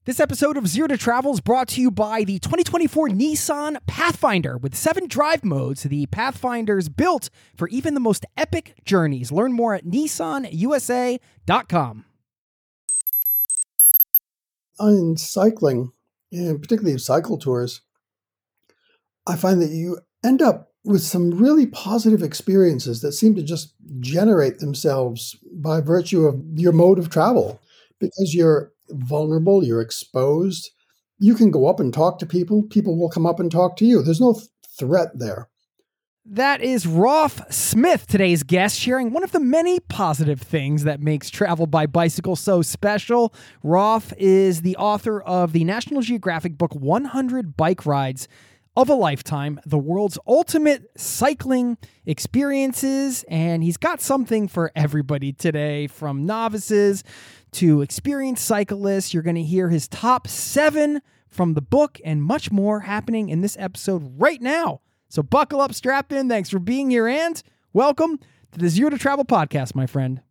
This episode of Zero to Travel is brought to you by the 2024 Nissan Pathfinder. With 7 drive modes, the Pathfinder's built for even the most epic journeys. Learn more at nissanusa.com. In cycling, and particularly cycle tours, I find that you end up with some really positive experiences that seem to just generate themselves by virtue of your mode of travel. Because you're vulnerable, you're exposed, you can go up and talk to people. People will come up and talk to you. There's no threat there. That is Rolf Smith, today's guest, sharing one of the many positive things that makes travel by bicycle so special. Rolf is the author of the National Geographic book 100 Bike Rides of a Lifetime, the world's ultimate cycling experiences, and he's got something for everybody today, from novices to experienced cyclists. You're going to hear his top 7 from the book and much more happening in this episode right now. So buckle up, strap in. Thanks for being here, and welcome to the Zero to Travel podcast, my friend.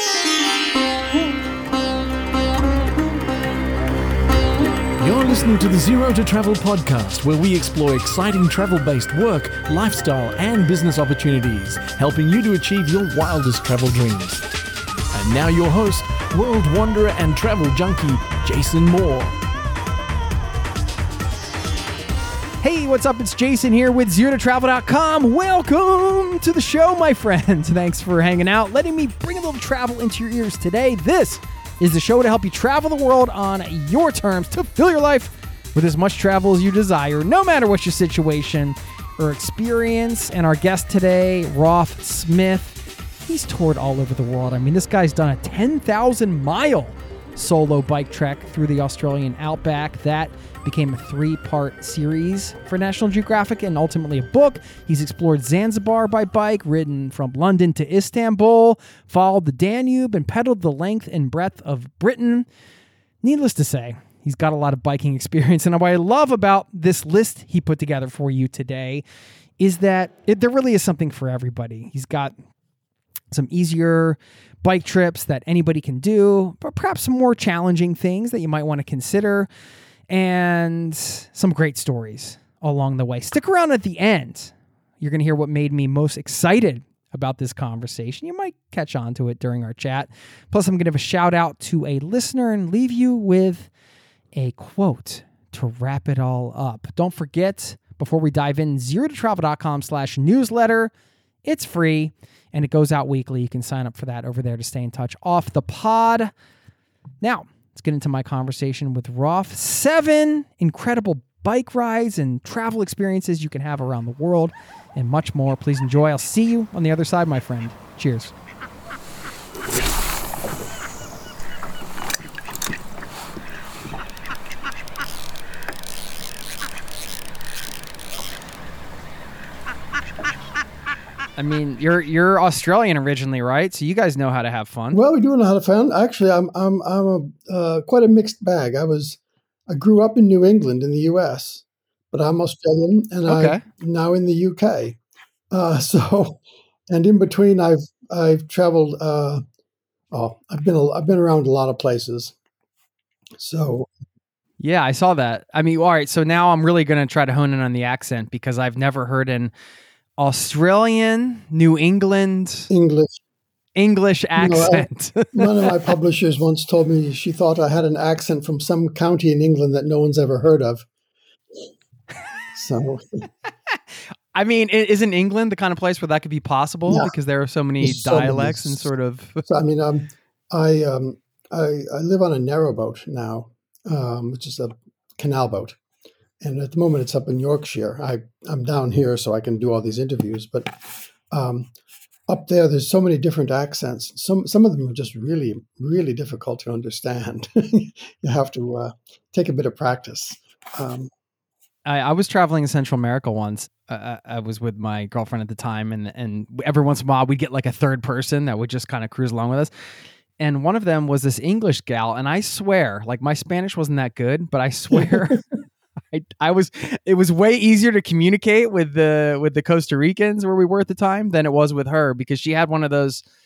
You're listening to the Zero to Travel podcast, where we explore exciting travel-based work, lifestyle, and business opportunities, helping you to achieve your wildest travel dreams. And now your host, world wanderer and travel junkie, Jason Moore. Hey, what's up? It's Jason here with ZeroToTravel.com. Welcome to the show, my friends. Thanks for hanging out, letting me bring a little travel into your ears today. This is the show to help you travel the world on your terms, to fill your life with as much travel as you desire, no matter what your situation or experience. And our guest today, Rolf Smith, he's toured all over the world. I mean, this guy's done a 10,000-mile solo bike trek through the Australian outback. That became a 3-part series for National Geographic and ultimately a book. He's explored Zanzibar by bike, ridden from London to Istanbul, followed the Danube, and pedaled the length and breadth of Britain. Needless to say, he's got a lot of biking experience. And what I love about this list he put together for you today is that there really is something for everybody. He's got some easier bike trips that anybody can do, but perhaps some more challenging things that you might want to consider, and some great stories along the way. Stick around at the end. You're going to hear what made me most excited about this conversation. You might catch on to it during our chat. Plus, I'm going to give a shout out to a listener and leave you with a quote to wrap it all up. Don't forget, before we dive in, zerototravel.com/newsletter. It's free and it goes out weekly. You can sign up for that over there to stay in touch off the pod. Now, let's get into my conversation with Rolf. 7 incredible bike rides and travel experiences you can have around the world, and much more. Please enjoy. I'll see you on the other side, my friend. Cheers. I mean, you're Australian originally, right? So you guys know how to have fun. Well, we do know how to have fun. Actually, I'm quite a mixed bag. I grew up in New England in the U.S., but I'm Australian, and I'm now in the U.K. And in between, I've traveled. I've been around a lot of places. So. Yeah, I saw that. I mean, all right. So now I'm really going to try to hone in on the accent, because I've never heard an Australian, New England, English accent. One of my publishers once told me she thought I had an accent from some county in England that no one's ever heard of. So, I mean, isn't England the kind of place where that could be possible? Yeah, because there are so many dialects and sort of. So, I mean, I live on a narrowboat now, which is a canal boat. And at the moment, it's up in Yorkshire. I'm down here, so I can do all these interviews. But up there, there's so many different accents. Some of them are just really, really difficult to understand. You have to take a bit of practice. I was traveling in Central America once. I was with my girlfriend at the time, and every once in a while, we'd get like a third person that would just kind of cruise along with us. And one of them was this English gal, and I swear, like, my Spanish wasn't that good, but I swear. It was way easier to communicate with the Costa Ricans where we were at the time than it was with her, because she had one of those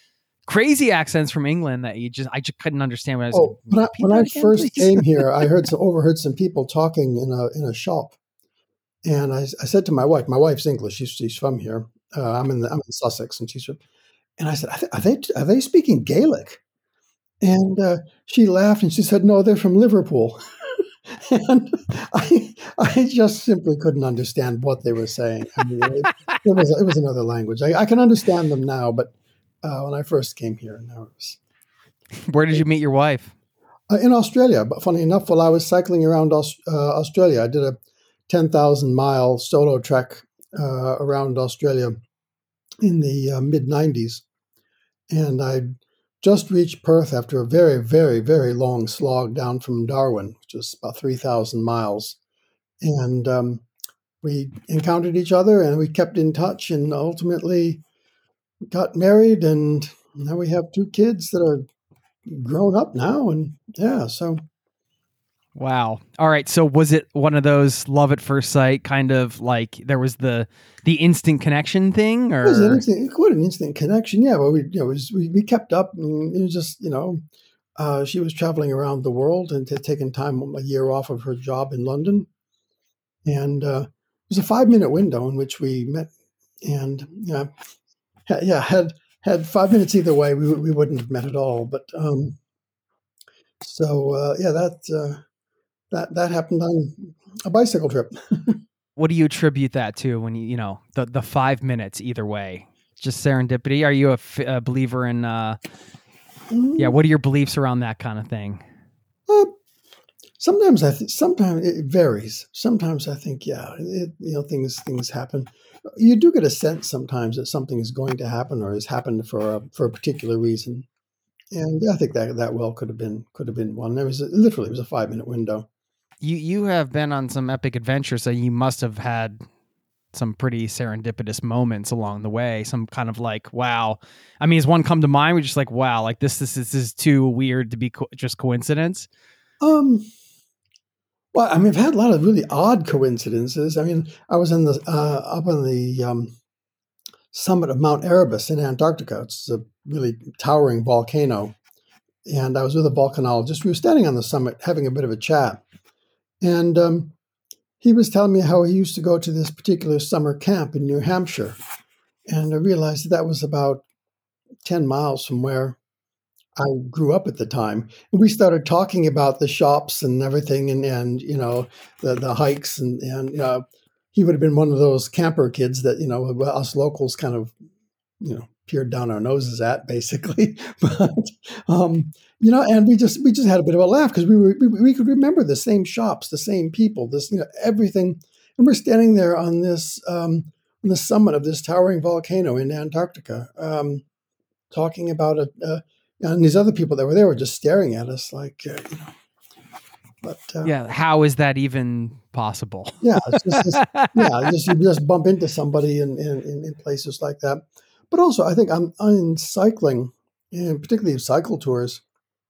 crazy accents from England that I just couldn't understand what I was. Oh, Repeat when that I again, first please? came here, I overheard some people talking in a shop, and I said to my wife, my wife's English, she's from here. I'm in Sussex, and she's from, and I said, are they speaking Gaelic? And she laughed and she said, no, they're from Liverpool. And I just simply couldn't understand what they were saying. I mean, it was another language. I can understand them now, but when I first came here, no, it was Where did you meet your wife? in Australia. But funny enough, while I was cycling around Australia, I did a 10,000-mile solo trek around Australia in the mid '90s, and I just reached Perth after a very, very, very long slog down from Darwin, which was about 3,000 miles. And we encountered each other and we kept in touch and ultimately got married. And now we have 2 kids that are grown up now. And yeah, so. Wow. All right. So was it one of those love at first sight kind of like there was the instant connection thing, or Quite an instant connection? Yeah. Well, we kept up, and it was just she was traveling around the world and taking time, a year off of her job in London, and it was a 5-minute window in which we met, and had 5 minutes either way, we wouldn't have met at all. But that happened on a bicycle trip. what do you attribute that to when the 5 minutes either way? Just serendipity? Are you a believer in what are your beliefs around that kind of thing? Sometimes sometimes it varies. Sometimes I think things happen. You do get a sense sometimes that something is going to happen or has happened for a particular reason, and I think that well could have been one. It was a 5-minute window. You have been on some epic adventures, so you must have had some pretty serendipitous moments along the way. Some kind of like, wow. I mean, has one come to mind? We're just like, wow, like this is too weird to be just coincidence. Well, I mean, I've had a lot of really odd coincidences. I mean, I was up on the summit of Mount Erebus in Antarctica. It's a really towering volcano, and I was with a volcanologist. We were standing on the summit having a bit of a chat. And he was telling me how he used to go to this particular summer camp in New Hampshire. And I realized that was about 10 miles from where I grew up at the time. And we started talking about the shops and everything and the hikes. And he would have been one of those camper kids that, us locals kind of, peered down our noses at, basically. But and we just had a bit of a laugh because we could remember the same shops, the same people, everything. And we're standing there on this on the summit of this towering volcano in Antarctica, talking about it. And these other people that were there were just staring at us like, But how is that even possible? Yeah, you just bump into somebody in places like that. But also, I think on cycling, and particularly cycle tours,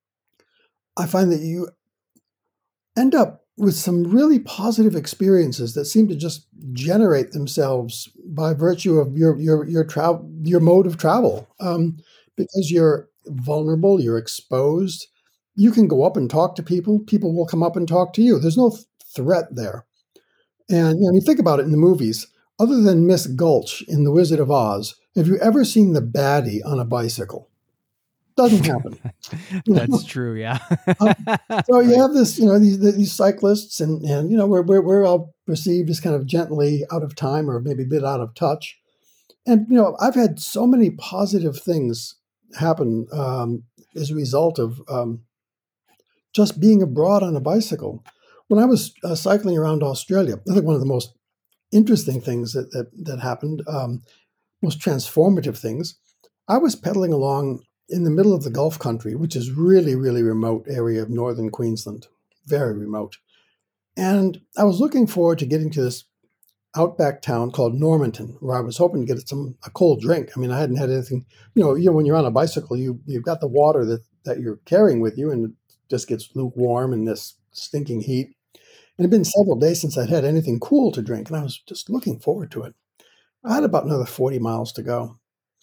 I find that you end up with some really positive experiences that seem to just generate themselves by virtue of your mode of travel. Because you're vulnerable, you're exposed. You can go up and talk to people. People will come up and talk to you. There's no threat there. And you think about it in the movies. Other than Miss Gulch in The Wizard of Oz, have you ever seen the baddie on a bicycle? Doesn't happen. That's true, yeah. So you have this, these cyclists, and we're all perceived as kind of gently out of time or maybe a bit out of touch. And I've had so many positive things happen as a result of just being abroad on a bicycle. When I was cycling around Australia, I think one of the most interesting things that happened, most transformative things, I was pedaling along in the middle of the Gulf country, which is really, really remote area of northern Queensland, very remote. And I was looking forward to getting to this outback town called Normanton, where I was hoping to get a cold drink. I mean, I hadn't had anything, when you're on a bicycle, you've got the water that you're carrying with you, and it just gets lukewarm in this stinking heat. And it had been several days since I'd had anything cool to drink, and I was just looking forward to it. I had about another 40 miles to go.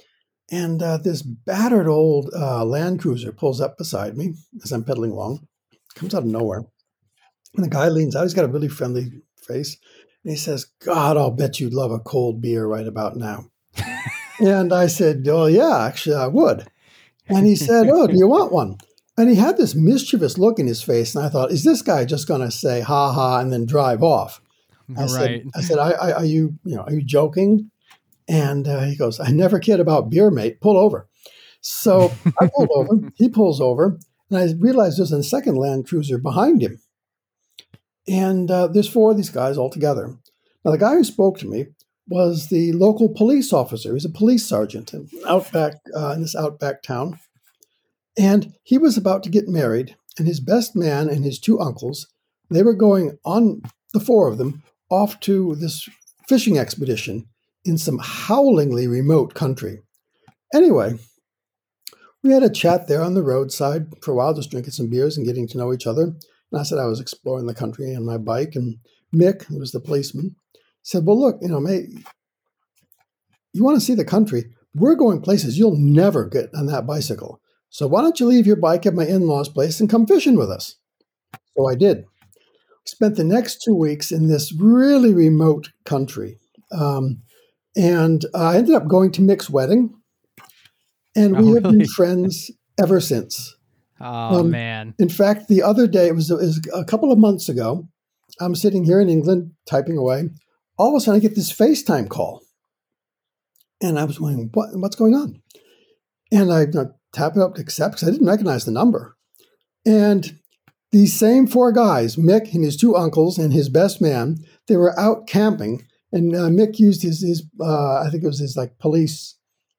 And this battered old Land Cruiser pulls up beside me as I'm pedaling along, comes out of nowhere. And the guy leans out. He's got a really friendly face. And he says, God, I'll bet you'd love a cold beer right about now. And I said, oh, yeah, actually, I would. And he said, oh, do you want one? And he had this mischievous look in his face. And I thought, is this guy just going to say, ha, ha, and then drive off? I said, are you joking? And he goes, I never kid about beer, mate. Pull over. So I pulled over. He pulls over. And I realized there's a second Land Cruiser behind him. And there's 4 of these guys all together. Now, the guy who spoke to me was the local police officer. He's a police sergeant in this outback town. And he was about to get married. And his best man and his 2 uncles, they were going on, the 4 of them, off to this fishing expedition in some howlingly remote country. Anyway, we had a chat there on the roadside for a while, just drinking some beers and getting to know each other. And I said I was exploring the country on my bike. And Mick, who was the policeman, said, well, look, mate, you want to see the country? We're going places you'll never get on that bicycle. So why don't you leave your bike at my in-laws' place and come fishing with us? So I did. Spent the next 2 weeks in this really remote country. And I ended up going to Mick's wedding. And we have been friends ever since. Oh, man. In fact, the other day, it was a couple of months ago, I'm sitting here in England typing away. All of a sudden, I get this FaceTime call. And I was wondering, what's going on? And I tap it up to accept because I didn't recognize the number. And these same 4 guys, Mick and his 2 uncles and his best man, they were out camping. And Mick used his I think it was his police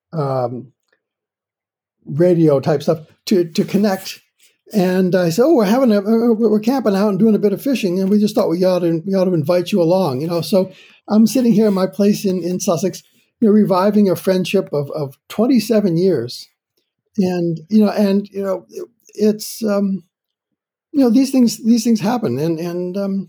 radio type stuff to connect. And I said, oh, we're camping out and doing a bit of fishing, and we just thought we ought to invite you along, So I'm sitting here in my place in Sussex, reviving a friendship of 27 years, and it's these things happen, and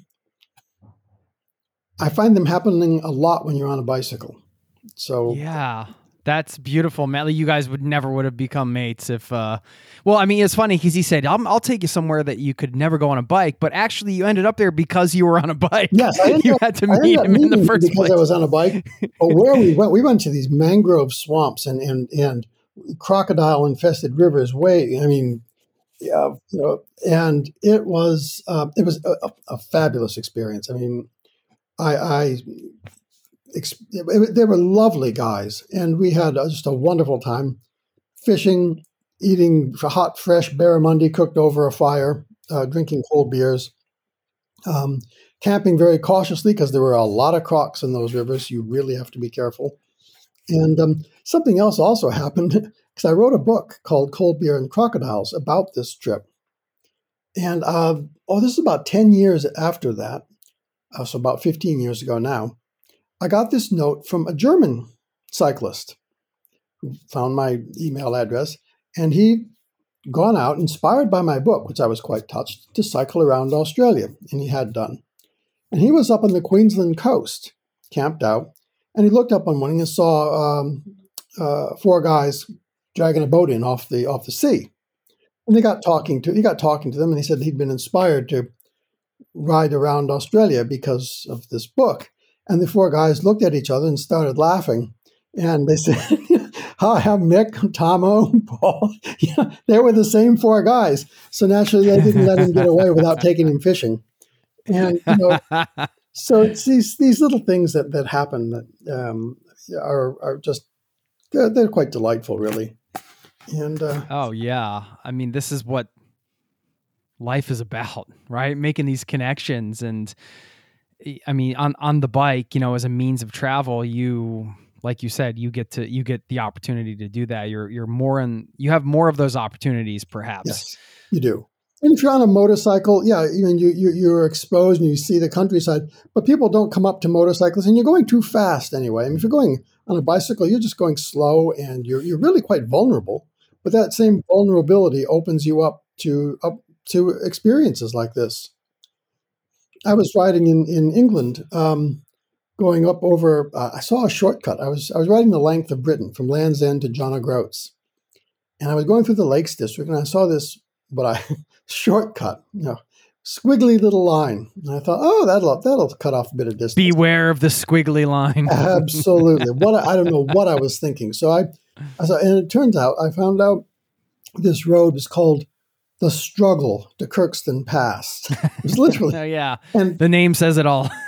I find them happening a lot when you're on a bicycle. So yeah. That's beautiful, Matt. You guys would have become mates if, it's funny because he said, I'll take you somewhere that you could never go on a bike, but actually you ended up there because you were on a bike. Yes. You had to meet him in the first place. Because I was on a bike. But where we went to these mangrove swamps and crocodile-infested rivers and it was a fabulous experience. I mean, they were lovely guys, and we had just a wonderful time fishing, eating hot, fresh barramundi cooked over a fire, drinking cold beers, camping very cautiously because there were a lot of crocs in those rivers. You really have to be careful. And something else also happened because I wrote a book called Cold Beer and Crocodiles about this trip. And this is about 10 years after that, so about 15 years ago now. I got this note from a German cyclist who found my email address, and he'd gone out, inspired by my book, which I was quite touched, to cycle around Australia, and he had done. And he was up on the Queensland coast, camped out, and he looked up one morning and saw 4 guys dragging a boat in off the sea. And he got talking to them, and he said he'd been inspired to ride around Australia because of this book. And the 4 guys looked at each other and started laughing. And they said, hi, I'm Mick, Tomo, Paul. They were the same 4 guys. So naturally, they didn't let him get away without taking him fishing. And so it's these little things that happen that are just, they're quite delightful, really. And oh, yeah. I mean, this is what life is about, right? Making these connections. And I mean, on the bike, as a means of travel, like you said, you get the opportunity to do that. You have more of those opportunities, perhaps. Yes, you do. And if you're on a motorcycle, you're exposed and you see the countryside, but people don't come up to motorcycles, and you're going too fast anyway. I mean, if you're going on a bicycle, you're just going slow, and you're really quite vulnerable. But that same vulnerability opens you up to experiences like this. I was riding in England going up over. I saw a shortcut. I was riding the length of Britain from Land's End to John O'Groats, and I was going through the Lakes District, and I saw this shortcut, squiggly little line. And I thought, oh, that'll cut off a bit of distance. Beware of the squiggly line. Absolutely. I don't know what I was thinking. So and it turns out I found out this road is called the Struggle to Kirkstone Pass. It was literally. Oh, yeah. And the name says it all.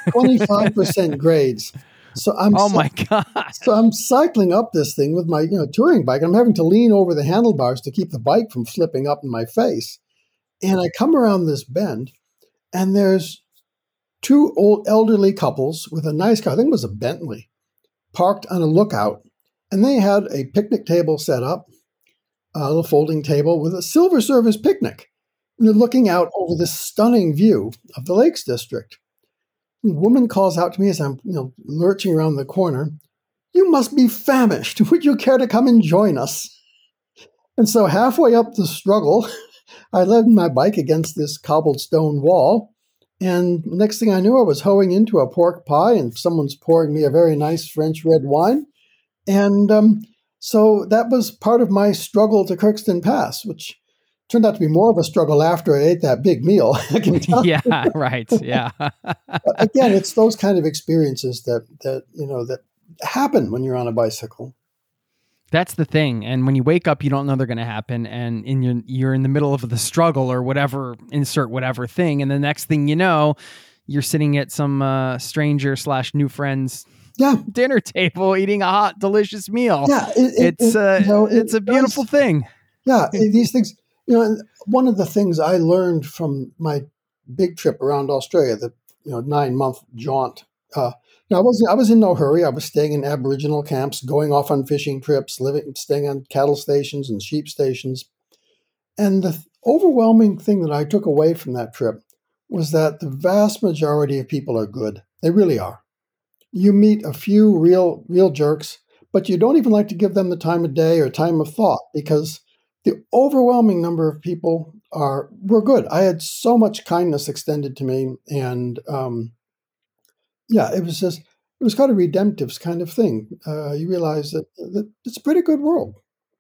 25% grades. So my God. So I'm cycling up this thing with my touring bike. I'm having to lean over the handlebars to keep the bike from flipping up in my face. And I come around this bend, and there's two old elderly couples with a nice car. I think it was a Bentley, parked on a lookout. And they had a picnic table set up, a little folding table with a silver service picnic. And they're looking out over this stunning view of the Lakes District. The woman calls out to me as I'm lurching around the corner, "You must be famished. Would you care to come and join us?" And so halfway up the struggle, I led my bike against this cobbled stone wall. And next thing I knew, I was hoeing into a pork pie, and someone's pouring me a very nice French red wine. And so that was part of my struggle to Kirkstone Pass, which turned out to be more of a struggle after I ate that big meal. I can tell. Yeah, right. Yeah. Again, it's those kind of experiences that happen when you're on a bicycle. That's the thing. And when you wake up, you don't know they're going to happen. And you're in the middle of the struggle or whatever, insert whatever thing. And the next thing you know, you're sitting at some stranger / new friend's dinner table eating a hot, delicious meal. Yeah, it's a beautiful thing. Yeah, these things. One of the things I learned from my big trip around Australia, the 9-month jaunt. I was in no hurry. I was staying in Aboriginal camps, going off on fishing trips, staying on cattle stations and sheep stations. And the overwhelming thing that I took away from that trip was that the vast majority of people are good. They really are. You meet a few real jerks, but you don't even like to give them the time of day or time of thought, because the overwhelming number of people were good. I had so much kindness extended to me, and it was kind of redemptive kind of thing. You realize that it's a pretty good world.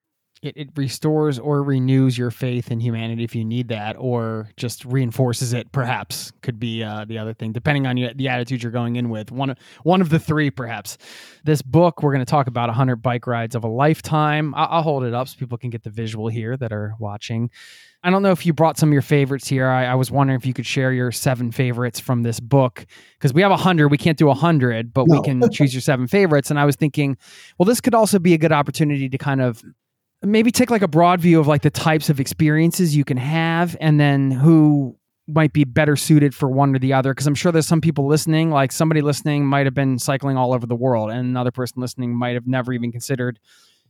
It restores or renews your faith in humanity if you need that, or just reinforces it, perhaps, could be the other thing, depending on the attitude you're going in with. One of the three, perhaps. This book, we're going to talk about 100 bike rides of a lifetime. I'll hold it up so people can get the visual here that are watching. I don't know if you brought some of your favorites here. I was wondering if you could share your 7 favorites from this book, because we have 100. We can't do 100, but we can choose your 7 favorites. And I was thinking, well, this could also be a good opportunity to kind of maybe take like a broad view of like the types of experiences you can have, and then who might be better suited for one or the other. Because I'm sure there's some people listening, like somebody listening might have been cycling all over the world, and another person listening might have never even considered,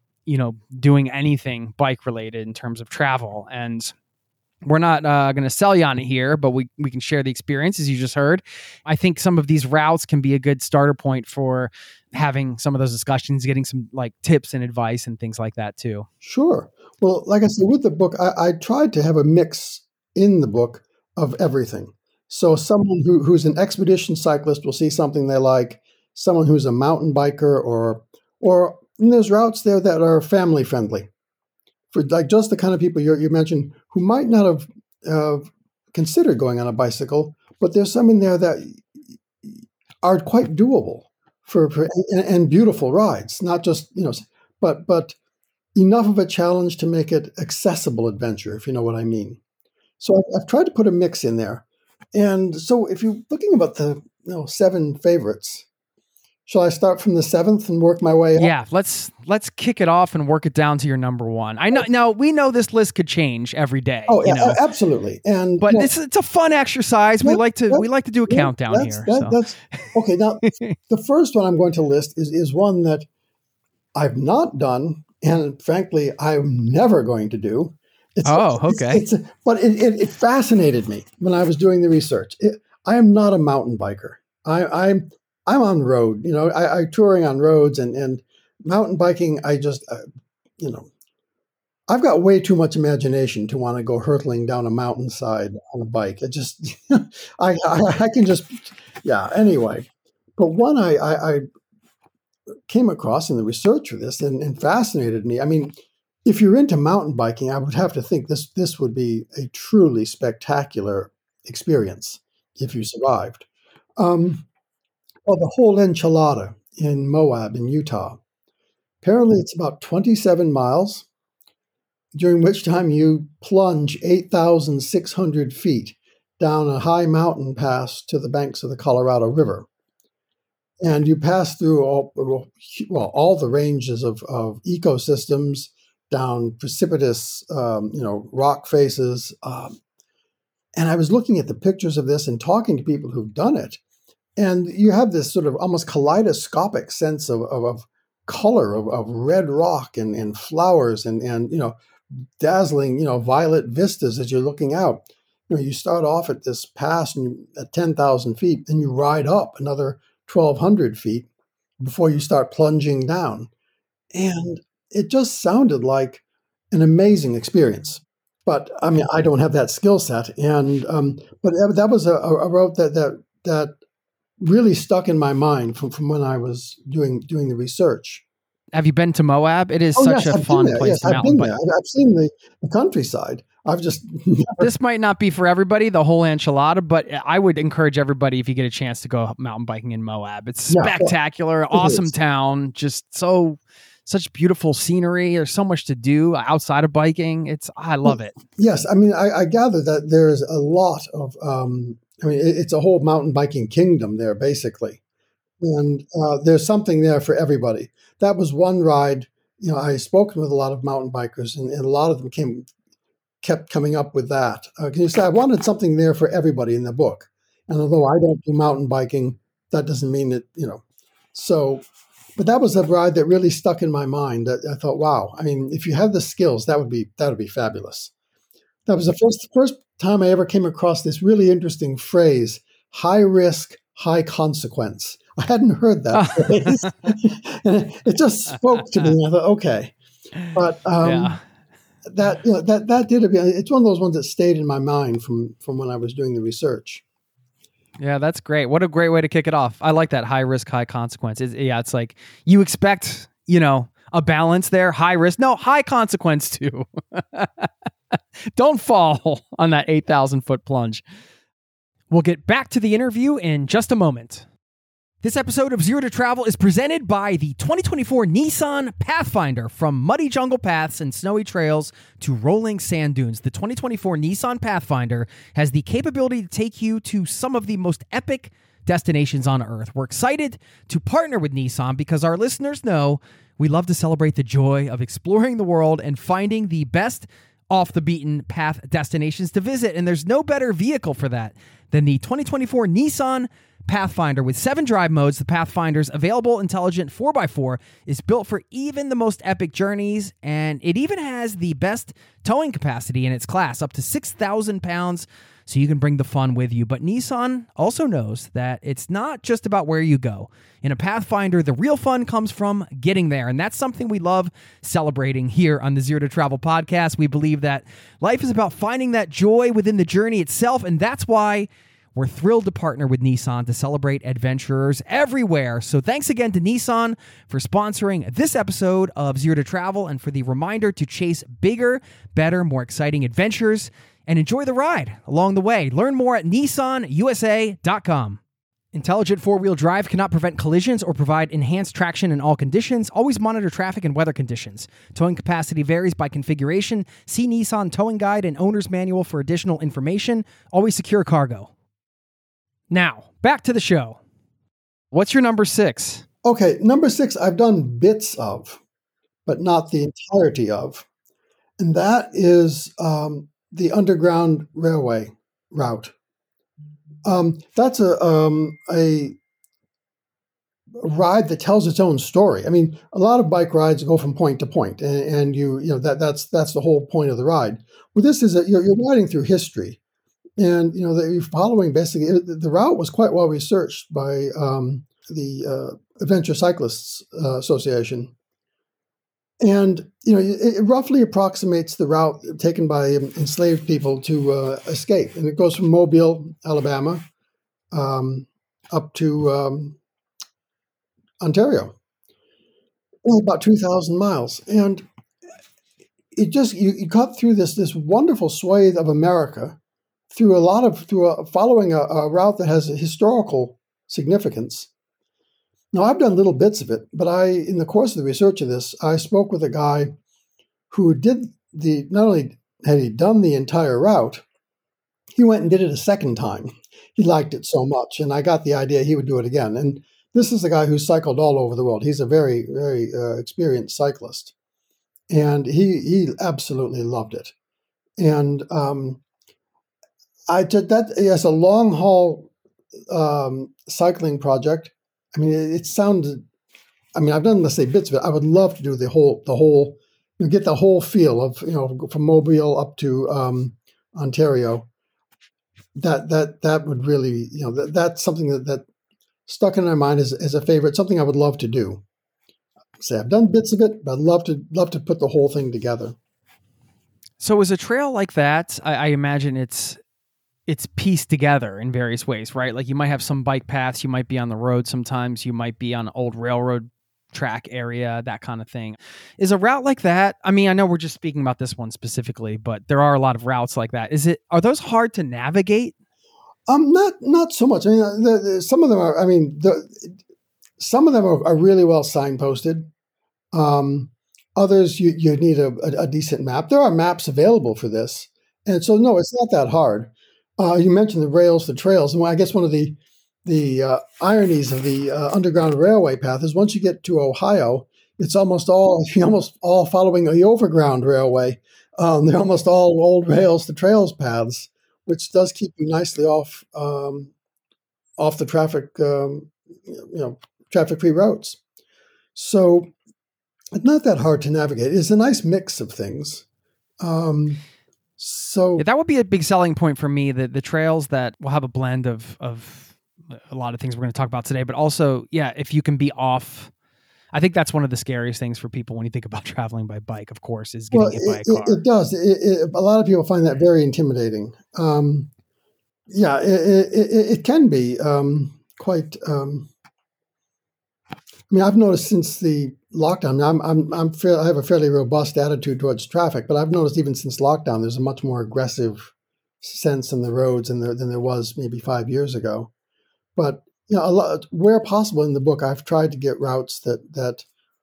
doing anything bike related in terms of travel. And we're not going to sell you on it here, but we can share the experiences you just heard. I think some of these routes can be a good starter point for having some of those discussions, getting some like tips and advice and things like that too. Sure. Well, like I said, with the book, I tried to have a mix in the book of everything. So someone who's an expedition cyclist will see something they like, someone who's a mountain biker, or there's routes there that are family friendly for like just the kind of people you mentioned who might not have considered going on a bicycle, but there's some in there that are quite doable and beautiful rides, not just, but enough of a challenge to make it accessible adventure, if you know what I mean. So I've tried to put a mix in there. And so if you're looking about the 7 favorites, shall I start from the 7th and work my way up? Yeah, let's kick it off and work it down to your number 1. I know now we know this list could change every day. Oh, yeah, absolutely. But it's a fun exercise. We like to do a countdown here. That's okay. Now, the first one I'm going to list is one that I've not done, and frankly, I'm never going to do. Okay. But it fascinated me when I was doing the research. I am not a mountain biker. I'm on road, I'm touring on roads and mountain biking. I just, I've got way too much imagination to want to go hurtling down a mountainside on a bike. It just, I can just, anyway. But one I came across in the research for this and fascinated me. I mean, if you're into mountain biking, I would have to think this would be a truly spectacular experience if you survived. Well, the whole enchilada in Moab in Utah. Apparently, it's about 27 miles, during which time you plunge 8,600 feet down a high mountain pass to the banks of the Colorado River. And you pass through all the ranges of ecosystems, down precipitous, rock faces. And I was looking at the pictures of this and talking to people who've done it. And you have this sort of almost kaleidoscopic sense of color, of red rock and flowers and dazzling, violet vistas as you're looking out. You start off at this pass at 10,000 feet, and you ride up another 1,200 feet before you start plunging down. And it just sounded like an amazing experience. But I mean, I don't have that skill set. And but that was a route that really stuck in my mind from when I was doing the research. Have you been to Moab? It is such a fun place to mountain bike. I've seen the countryside. I've just This might not be for everybody, the whole enchilada, but I would encourage everybody, if you get a chance, to go mountain biking in Moab. It's spectacular, awesome town, just such beautiful scenery. There's so much to do outside of biking. I love it. Yes, I mean, I gather that there's a lot of. It's a whole mountain biking kingdom there, basically, and there's something there for everybody. That was one ride. I've spoken with a lot of mountain bikers, and a lot of them kept coming up with that. Can you say I wanted something there for everybody in the book? And although I don't do mountain biking, that doesn't mean that So, but that was a ride that really stuck in my mind. That I thought, wow. I mean, if you have the skills, that would be fabulous. That was the first time I ever came across this really interesting phrase: high risk, high consequence. I hadn't heard that phrase. And it just spoke to me. I thought, okay. But that did it's one of those ones that stayed in my mind from when I was doing the research. Yeah, that's great. What a great way to kick it off. I like that high risk, high consequence. It's like you expect, a balance there. High risk, no, high consequence too. Don't fall on that 8,000 foot plunge. We'll get back to the interview in just a moment. This episode of Zero to Travel is presented by the 2024 Nissan Pathfinder. From muddy jungle paths and snowy trails to rolling sand dunes, the 2024 Nissan Pathfinder has the capability to take you to some of the most epic destinations on Earth. We're excited to partner with Nissan because our listeners know we love to celebrate the joy of exploring the world and finding the best off the beaten path destinations to visit. And there's no better vehicle for that than the 2024 Nissan Pathfinder. With 7 drive modes, the Pathfinder's available intelligent 4x4 is built for even the most epic journeys, and it even has the best towing capacity in its class, up to 6,000 pounds, so you can bring the fun with you. But Nissan also knows that it's not just about where you go. In a Pathfinder, the real fun comes from getting there, and that's something we love celebrating here on the Zero to Travel podcast. We believe that life is about finding that joy within the journey itself, and that's why we're thrilled to partner with Nissan to celebrate adventurers everywhere. So thanks again to Nissan for sponsoring this episode of Zero to Travel and for the reminder to chase bigger, better, more exciting adventures and enjoy the ride along the way. Learn more at nissanusa.com. Intelligent four-wheel drive cannot prevent collisions or provide enhanced traction in all conditions. Always monitor traffic and weather conditions. Towing capacity varies by configuration. See Nissan Towing Guide and Owner's Manual for additional information. Always secure cargo. Now, back to the show. What's your number 6? Okay, number 6 I've done bits of, but not the entirety of. And that is the Underground Railway route. That's a ride that tells its own story. I mean, a lot of bike rides go from point to point, and that's the whole point of the ride. Well, this is you're riding through history. And, you're following basically, the route was quite well researched by the Adventure Cyclists Association. And, it roughly approximates the route taken by enslaved people to escape. And it goes from Mobile, Alabama, up to Ontario. Well, about 2,000 miles. And it just, you cut through this wonderful swathe of America following a route that has a historical significance. Now, I've done little bits of it, but in the course of the research of this, I spoke with a guy who not only had he done the entire route, he went and did it a second time. He liked it so much, and I got the idea he would do it again. And this is a guy who's cycled all over the world. He's a very, very experienced cyclist, and he absolutely loved it. And I did that as a long haul cycling project. I mean, it sounded. I mean, I've done, let's say, bits of it. I would love to do the whole, get the whole feel of, from Mobile up to Ontario. That would really, that's something that stuck in my mind as a favorite. Something I would love to do. Say I've done bits of it, but I'd love to put the whole thing together. So, is a trail like that? I imagine it's pieced together in various ways, right? Like you might have some bike paths, you might be on the road sometimes, you might be on an old railroad track area, that kind of thing. Is a route like that, I mean, I know we're just speaking about this one specifically, but there are a lot of routes like that. Are those hard to navigate? Not so much. I mean, some of them are, some of them are really well signposted. Others, you need a decent map. There are maps available for this. And so, no, it's not that hard. You mentioned the rails, the trails, and I guess one of the ironies of the Underground Railway path is once you get to Ohio, it's almost all following the Overground Railway. They're almost all old rails to trails paths, which does keep you nicely off the traffic, traffic-free roads. So it's not that hard to navigate. It's a nice mix of things. So that would be a big selling point for me, the trails that will have a blend of a lot of things we're going to talk about today, but also, if you can be off. I think that's one of the scariest things for people when you think about traveling by bike, of course, is getting hit by a car. It does. A lot of people find that very intimidating. It can be quite. I've noticed since the lockdown. I have a fairly robust attitude towards traffic, but I've noticed even since lockdown, there's a much more aggressive sense in the roads than there was maybe 5 years ago. But a lot, where possible in the book, I've tried to get routes that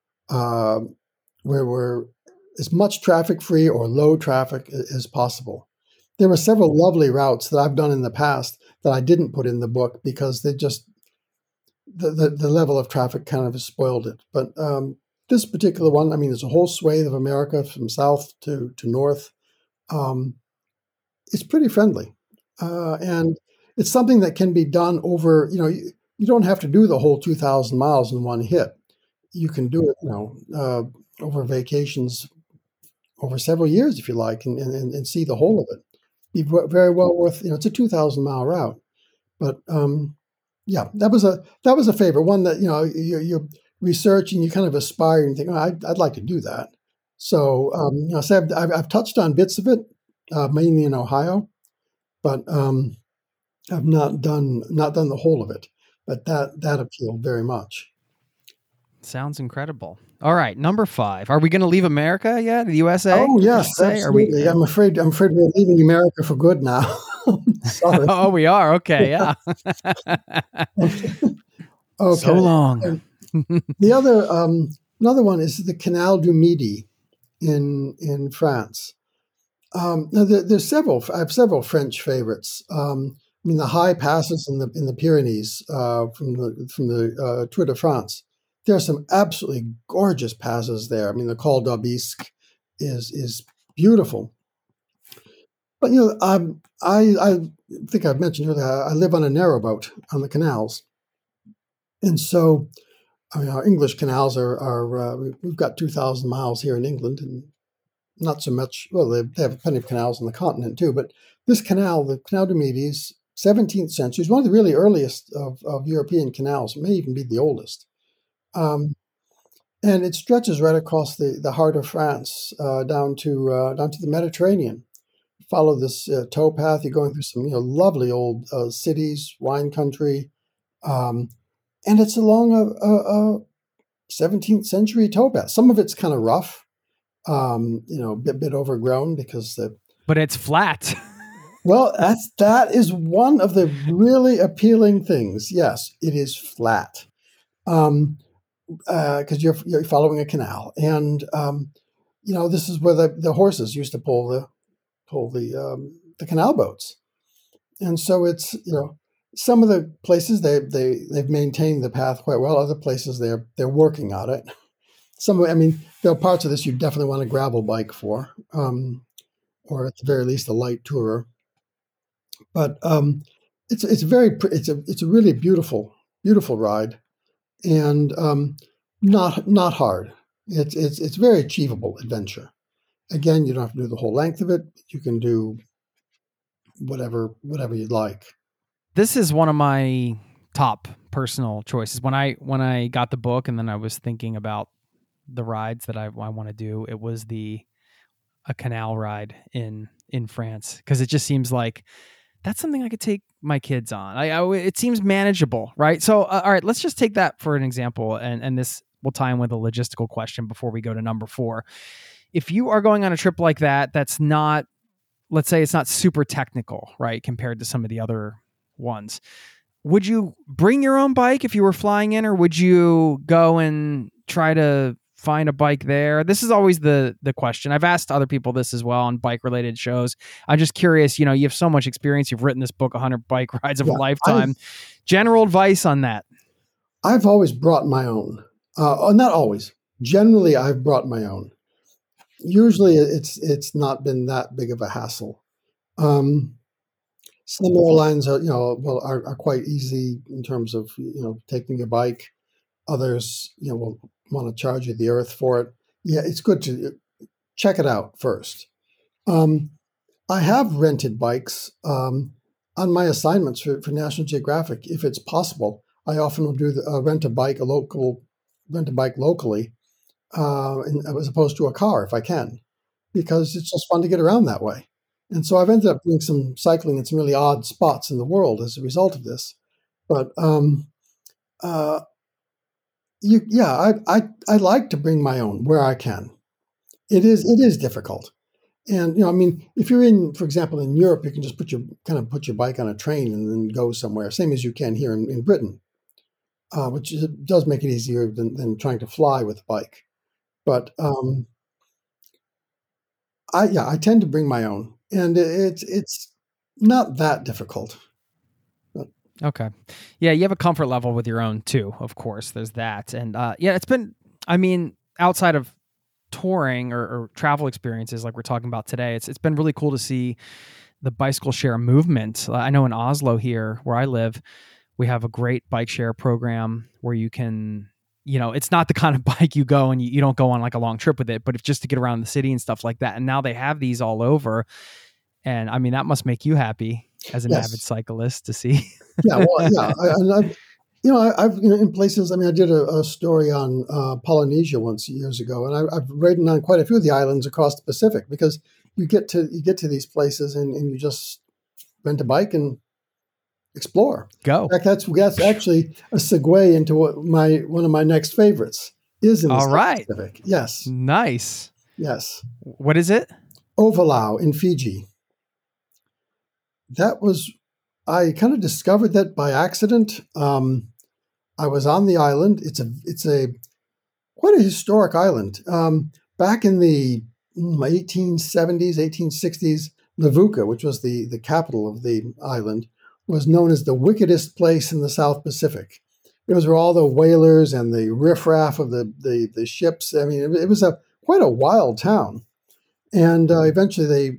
where we're as much traffic free or low traffic as possible. There were several lovely routes that I've done in the past that I didn't put in the book because they just the level of traffic kind of spoiled it. But this particular one, there's a whole swathe of America from south to north. It's pretty friendly, and it's something that can be done over. You don't have to do the whole 2,000 miles in one hit. You can do it, over vacations, over several years if you like, and see the whole of it. Be very well worth. It's a 2,000-mile route, but that was a favorite one that you research and you kind of aspire and think, I'd like to do that. So so I've touched on bits of it, mainly in Ohio, but I've not done the whole of it. But that appealed very much. Sounds incredible. All right, number 5. Are we going to leave America yet? The USA? Oh yes, absolutely. I'm afraid we're leaving America for good now. Sorry. Oh, we are. Okay, yeah. Okay. So long. The other another one is the Canal du Midi in France. Now there's several. I have several French favorites. The high passes in the Pyrenees from the Tour de France. There are some absolutely gorgeous passes there. The Col d'Aubisque is beautiful. But I think I've mentioned earlier, I live on a narrowboat on the canals, and so our English canals are we've got 2,000 miles here in England, and not so much. Well, they have plenty of canals on the continent too, but this canal, the Canal du Midi, is 17th century. It's one of the really earliest of European canals. It may even be the oldest. And it stretches right across the heart of France, down to the Mediterranean. Follow this towpath. You're going through some lovely old cities, wine country, and and it's along a 17th century towpath. Some of it's kind of rough, bit overgrown because But it's flat. Well, that is one of the really appealing things. Yes, it is flat, because you're following a canal, and this is where the horses used to pull the canal boats, and so it's some of the places they've maintained the path quite well. Other places they're working on it. There are parts of this you definitely want a gravel bike for, or at the very least a light tourer. But it's a really beautiful ride, and not hard. It's very achievable adventure. Again, you don't have to do the whole length of it. You can do whatever you'd like. This is one of my top personal choices. When I got the book and then I was thinking about the rides that I want to do, it was a canal ride in France, because it just seems like that's something I could take my kids on. It seems manageable, right? So, all right, let's just take that for an example, and this will tie in with a logistical question before we go to number 4. If you are going on a trip like that, that's not, let's say it's not super technical, right, compared to some of the other ones, would you bring your own bike if you were flying in, or would you go and try to find a bike there? This is always the question. I've asked other people this as well on bike related shows. I'm just curious, you have so much experience. You've written this book, 100 Bike Rides of a Lifetime. General advice on that. I've always brought my own. Not always. Generally, I've brought my own. Usually it's not been that big of a hassle. Some airlines are quite easy in terms of, taking your bike. Others, will want to charge you the earth for it. Yeah, it's good to check it out first. I have rented bikes on my assignments for National Geographic. If it's possible, I often will do rent a bike locally, as opposed to a car if I can, because it's just fun to get around that way. And so I've ended up doing some cycling in some really odd spots in the world as a result of this. But I like to bring my own where I can. It is difficult, and if you're for example, in Europe, you can just put your bike on a train and then go somewhere, same as you can here in Britain, which does make it easier than trying to fly with a bike. But I tend to bring my own, and it's not that difficult. Okay. Yeah, you have a comfort level with your own too, of course. There's that. And it's been, outside of touring or travel experiences like we're talking about today, it's been really cool to see the bicycle share movement. I know in Oslo here, where I live, we have a great bike share program where you can, it's not the kind of bike you go and you don't go on like a long trip with it, but if just to get around the city and stuff like that. And now they have these all over. And that must make you happy as an avid cyclist to see. Yeah, well, yeah. I've in places. I did a story on Polynesia years ago, and I've ridden on quite a few of the islands across the Pacific, because you get to these places and you just rent a bike and explore. Go. In fact, that's actually a segue into what one of my next favorites is in the South Pacific. Yes. Nice. Yes. What is it? Ovalau in Fiji. I kind of discovered that by accident. I was on the island. It's a quite a historic island. Back in the 1870s, 1860s, Levuka, which was the capital of the island, was known as the wickedest place in the South Pacific. It was where all the whalers and the riffraff of the ships. It was quite a wild town. And eventually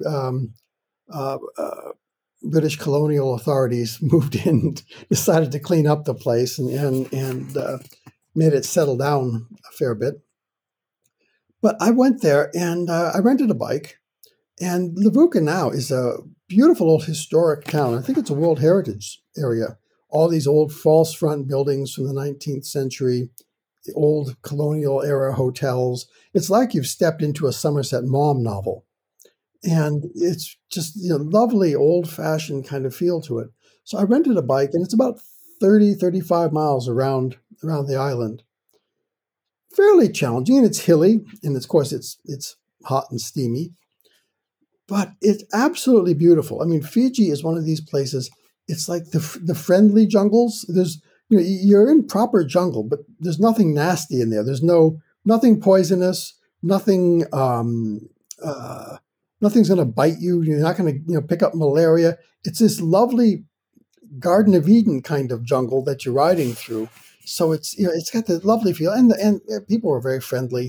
British colonial authorities moved in, decided to clean up the place and made it settle down a fair bit. But I went there and I rented a bike. And Levuka now is a beautiful old historic town. I think it's a World Heritage area. All these old false front buildings from the 19th century, the old colonial era hotels. It's like you've stepped into a Somerset Maugham novel. And it's just lovely old-fashioned kind of feel to it. So I rented a bike, and it's about 30, 35 miles around around the island. Fairly challenging, and it's hilly, and of course it's hot and steamy, but it's absolutely beautiful. I mean, Fiji is one of these places. It's like the friendly jungles. There's you're in proper jungle, but there's nothing nasty in there. There's nothing poisonous, nothing nothing's going to bite you. You're not going to pick up malaria. It's this lovely Garden of Eden kind of jungle that you're riding through. So it's got the lovely feel, and people were very friendly.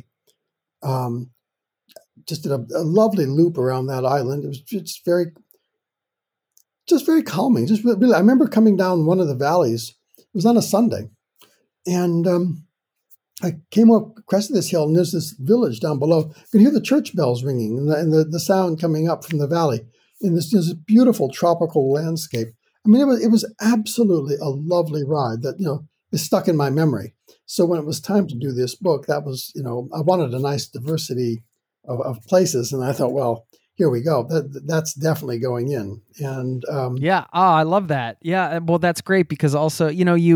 Just did a lovely loop around that island. It was just very calming. Just really, I remember coming down one of the valleys. It was on a Sunday, and I came up, crested this hill, and there's this village down below. You can hear the church bells ringing and the sound coming up from the valley in this beautiful tropical landscape. I mean, it was absolutely a lovely ride that is stuck in my memory. So when it was time to do this book, that was I wanted a nice diversity of places, and I thought, well, here we go. That's definitely going in. And I love that. Yeah, well, that's great because also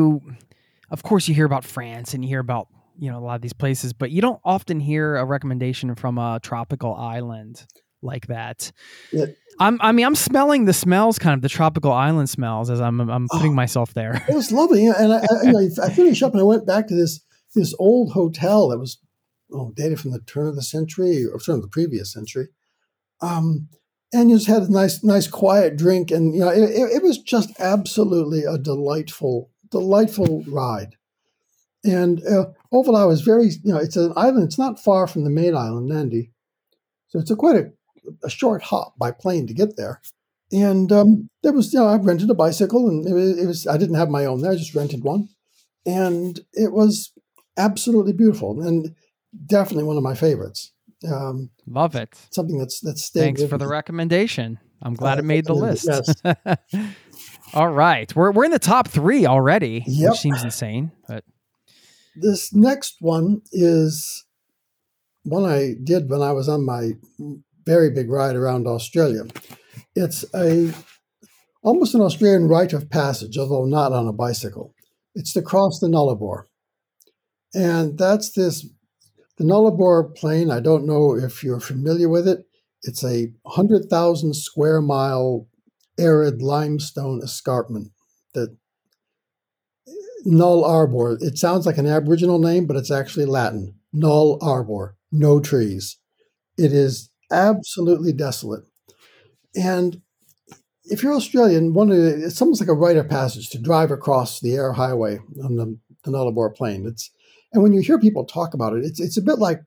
of course you hear about France and you hear about a lot of these places, but you don't often hear a recommendation from a tropical island like that. Yeah. I'm smelling the smells, kind of the tropical island smells, as I'm putting myself there. It was lovely, and I finished up and I went back to this old hotel that was dated from the turn of the century or turn of the previous century, and you just had a nice quiet drink, and it was just absolutely a delightful ride. And Ovalau is very it's an island. It's not far from the main island, Nandi, so it's quite a short hop by plane to get there. And there was, I rented a bicycle, and it was I didn't have my own there. I just rented one, and it was absolutely beautiful and definitely one of my favorites. Love it. Something that's stayed. Thanks for the recommendation. I'm glad it made the list. Yes. All right, we're in the top 3 already, Yep. which seems insane. But This next one is one I did when I was on my very big ride around Australia. It's almost an Australian rite of passage, although not on a bicycle. It's to cross the Nullarbor. And that's the Nullarbor Plain. I don't know if you're familiar with it. It's a 100,000 square mile arid limestone escarpment that Null Arbor. It sounds like an Aboriginal name, but it's actually Latin. Null Arbor, no trees. It is absolutely desolate. And if you're Australian, it's almost like a rite of passage to drive across the Eyre Highway on the Nullarbor Plain. And when you hear people talk about it, it's a bit like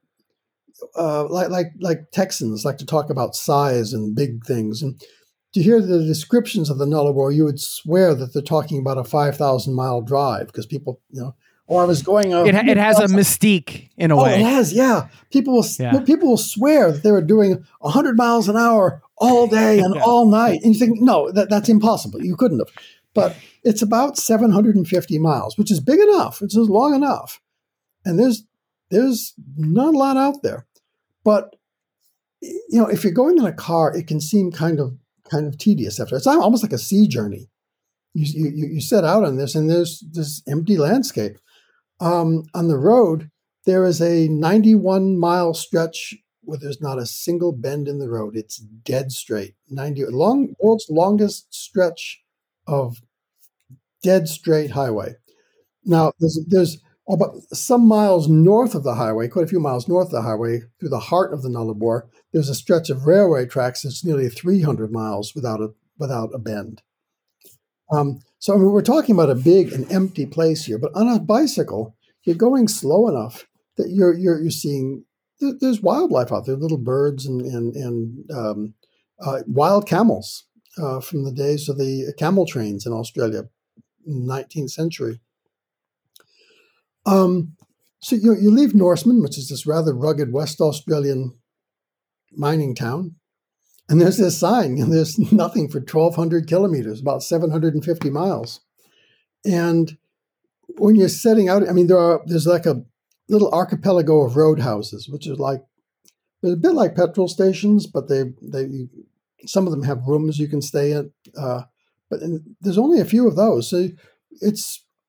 Texans like to talk about size and big things. And to hear the descriptions of the Nullarbor, you would swear that they're talking about a 5,000-mile drive because people, I was going. It has a mystique in a way. It has, yeah. People will swear that they were doing 100 miles an hour all day and all night, and you think, no, that's impossible. You couldn't have. But it's about 750 miles, which is big enough. It's just long enough, and there's not a lot out there. But if you're going in a car, it can seem kind of tedious after. It's almost like a sea journey. You set out on this, and there's this empty landscape. On the road, there is a 91-mile stretch where there's not a single bend in the road. It's dead straight. World's longest stretch of dead straight highway. Now, there's about some miles north of the highway, quite a few miles north of the highway, through the heart of the Nullarbor, there's a stretch of railway tracks that's nearly 300 miles without a bend. So we're talking about a big and empty place here, but on a bicycle, you're going slow enough that you're seeing there's wildlife out there, little birds and wild camels from the days of the camel trains in Australia, in the 19th century. So you leave Norseman, which is this rather rugged West Australian mining town, and there's this sign, and there's nothing for 1,200 kilometers, about 750 miles. And when you're setting out, there's like a little archipelago of roadhouses, which is they're a bit like petrol stations, but they some of them have rooms you can stay at. But there's only a few of those, so it's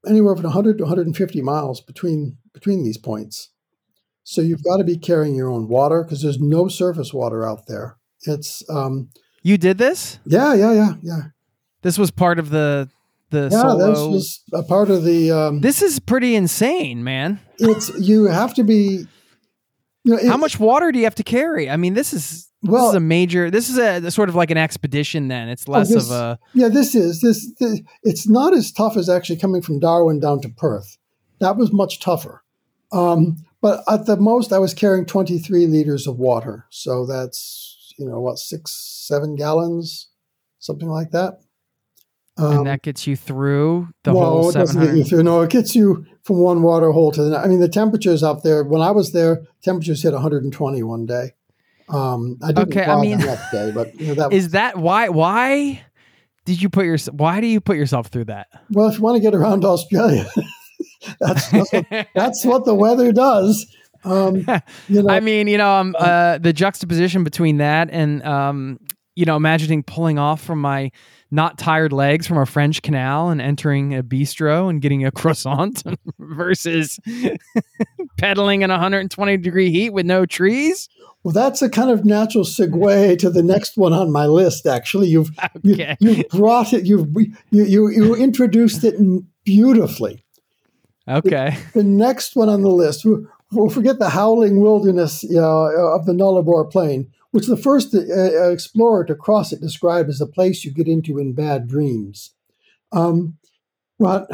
anywhere from 100 to 150 miles between these points. So you've got to be carrying your own water because there's no surface water out there. It's You did this? yeah. This was part of the Yeah, solo. this was a part of the. This is pretty insane, man. You have to be. How much water do you have to carry? I mean, this is a major. This is a sort of like an expedition. Then it's less of a. Yeah, this. It's not as tough as actually coming from Darwin down to Perth. That was much tougher. But at the most, I was carrying 23 liters of water. So that's 6-7 gallons, something like that. And that gets you through the whole 700? No, it doesn't get you through. No, it gets you from one water hole to the next. I mean, the temperatures up there, when I was there, temperatures hit 120 one day. I didn't that day, but that is that why did you why do you put yourself through that? Well, if you want to get around Australia, that's what the weather does. I mean, the juxtaposition between that and, imagining pulling off from my not tired legs from a French canal and entering a bistro and getting a croissant versus pedaling in 120-degree heat with no trees. Well, that's a kind of natural segue to the next one on my list. Actually, you brought it. You introduced it beautifully. Okay. The next one on the list. We'll forget the howling wilderness of the Nullarbor Plain, which the first explorer to cross it described as a place you get into in bad dreams. But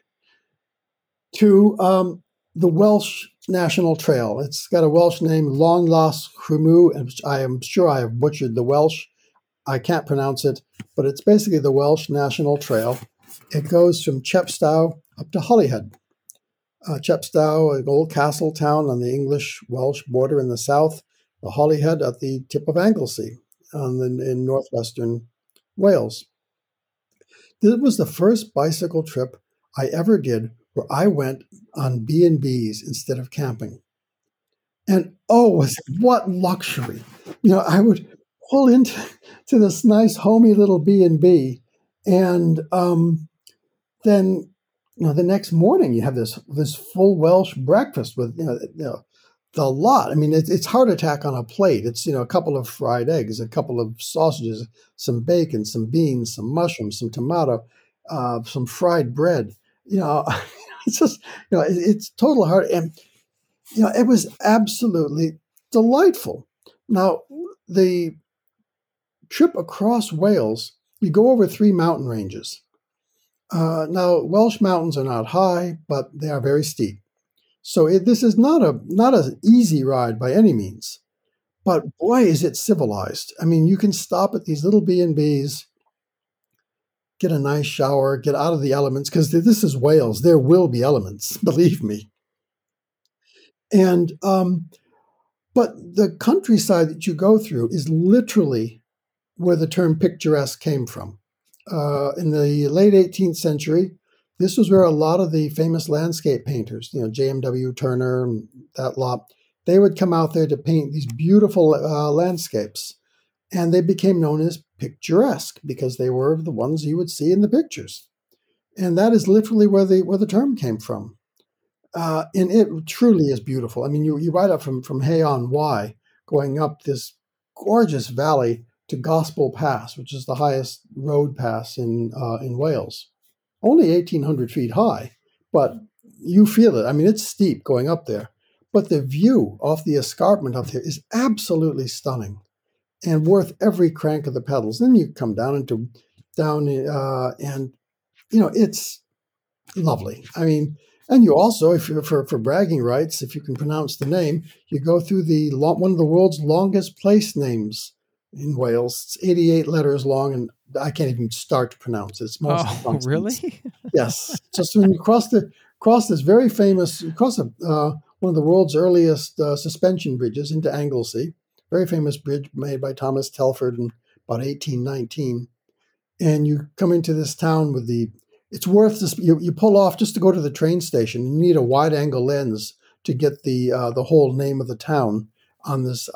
to the Welsh National Trail. It's got a Welsh name, Long Las Chrymw, and I am sure I have butchered the Welsh. I can't pronounce it, but it's basically the Welsh National Trail. It goes from Chepstow up to Holyhead. Chepstow, an old castle town on the English-Welsh border in the south, the Holyhead at the tip of Anglesey in northwestern Wales. This was the first bicycle trip I ever did where I went on B&Bs instead of camping. And what luxury. I would pull into this nice homey little B&B and then the next morning you have this full Welsh breakfast with the lot. I mean, it's heart attack on a plate. It's a couple of fried eggs, a couple of sausages, some bacon, some beans, some mushrooms, some tomato, some fried bread. It's just it's total heart, and it was absolutely delightful. Now the trip across Wales, you go over 3 mountain ranges. Now Welsh mountains are not high, but they are very steep. So this is not an easy ride by any means, but boy, is it civilized. I mean, you can stop at these little B&Bs, get a nice shower, get out of the elements, because this is Wales. There will be elements, believe me. And but the countryside that you go through is literally where the term picturesque came from. In the late 18th century, this was where a lot of the famous landscape painters, J.M.W. Turner and that lot, they would come out there to paint these beautiful landscapes. And they became known as picturesque because they were the ones you would see in the pictures. And that is literally where the term came from. And it truly is beautiful. I mean, you ride up from Hay on Wye, going up this gorgeous valley to Gospel Pass, which is the highest road pass in Wales. Only 1,800 feet high, but you feel it. I mean, it's steep going up there. But the view off the escarpment up there is absolutely stunning and worth every crank of the pedals. Then you come down and it's lovely. I mean, and you also, if you're for bragging rights, if you can pronounce the name, you go through one of the world's longest place names in Wales. It's 88 letters long, and I can't even start to pronounce it. It's mostly consonants. Really? Yes. Just when you cross this very famous, one of the world's earliest suspension bridges into Anglesey, very famous bridge made by Thomas Telford in about 1819. And you come into this town with it's worth this. You pull off just to go to the train station. You need a wide angle lens to get the whole name of the town on this.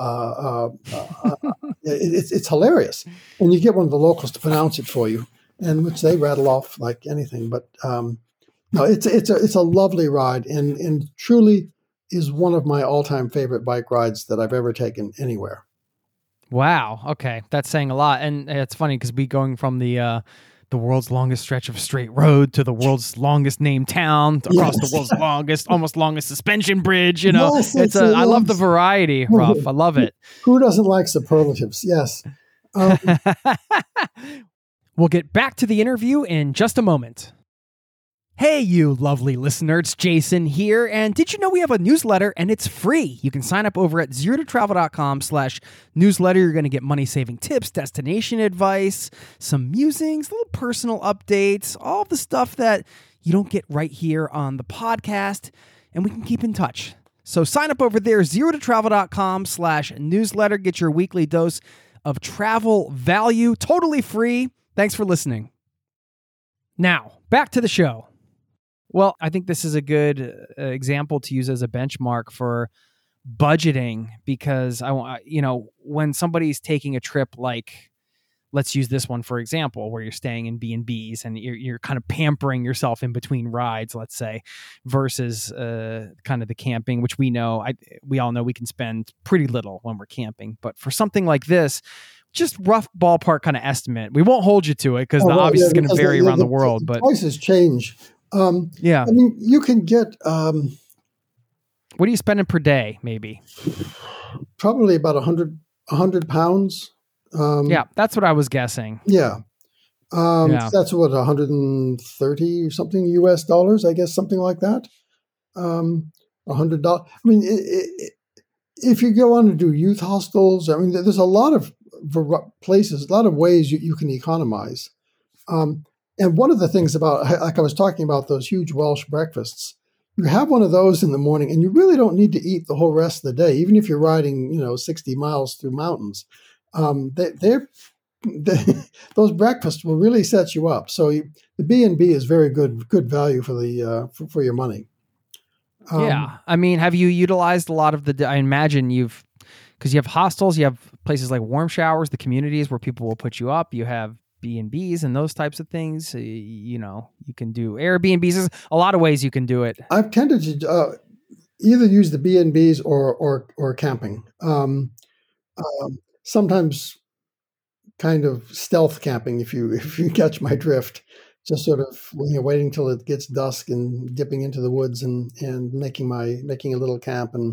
It's hilarious. And you get one of the locals to pronounce it for you, and which they rattle off like anything. But No, it's a lovely ride, and truly is one of my all-time favorite bike rides that I've ever taken anywhere. Wow. Okay, that's saying a lot, and it's funny because we going from the world's longest stretch of straight road to the world's longest named town across the world's almost longest suspension bridge. You know, Yes, I love the variety, Ruff. I love it. Who doesn't like superlatives? Yes. We'll get back to the interview in just a moment. Hey, you lovely listener, it's Jason here. And did you know we have a newsletter and it's free? You can sign up over at zerototravel.com/newsletter. You're going to get money-saving tips, destination advice, some musings, little personal updates, all the stuff that you don't get right here on the podcast. And we can keep in touch. So sign up over there, zerototravel.com/newsletter. Get your weekly dose of travel value, totally free. Thanks for listening. Now, back to the show. Well, I think this is a good example to use as a benchmark for budgeting because when somebody's taking a trip, like let's use this one for example, where you're staying in B&Bs and you're kind of pampering yourself in between rides, let's say, versus kind of the camping, which we all know we can spend pretty little when we're camping. But for something like this, just rough ballpark kind of estimate. We won't hold you to it because obviously it's going to vary around the world. But prices change. Yeah. I mean, you can get... what are you spending per day, maybe? Probably about 100 pounds. Yeah, that's what I was guessing. Yeah. That's what, 130 or something US dollars, I guess, something like that. $100. I mean, if you go on to do youth hostels, I mean, there's a lot of places, a lot of ways you can economize. And one of the things about, like I was talking about, those huge Welsh breakfasts, you have one of those in the morning and you really don't need to eat the whole rest of the day, even if you're riding, 60 miles through mountains. Those breakfasts will really set you up. So the B&B is very good value for the for your money. Yeah. I mean, have you utilized a lot of I imagine because you have hostels, you have places like warm showers, the communities where people will put you up, you have B&Bs and those types of things. You can do Airbnbs. There's a lot of ways you can do it. I've tended to either use the B&Bs or camping. Sometimes kind of stealth camping, if you catch my drift. Just sort of waiting till it gets dusk and dipping into the woods and making a little camp. And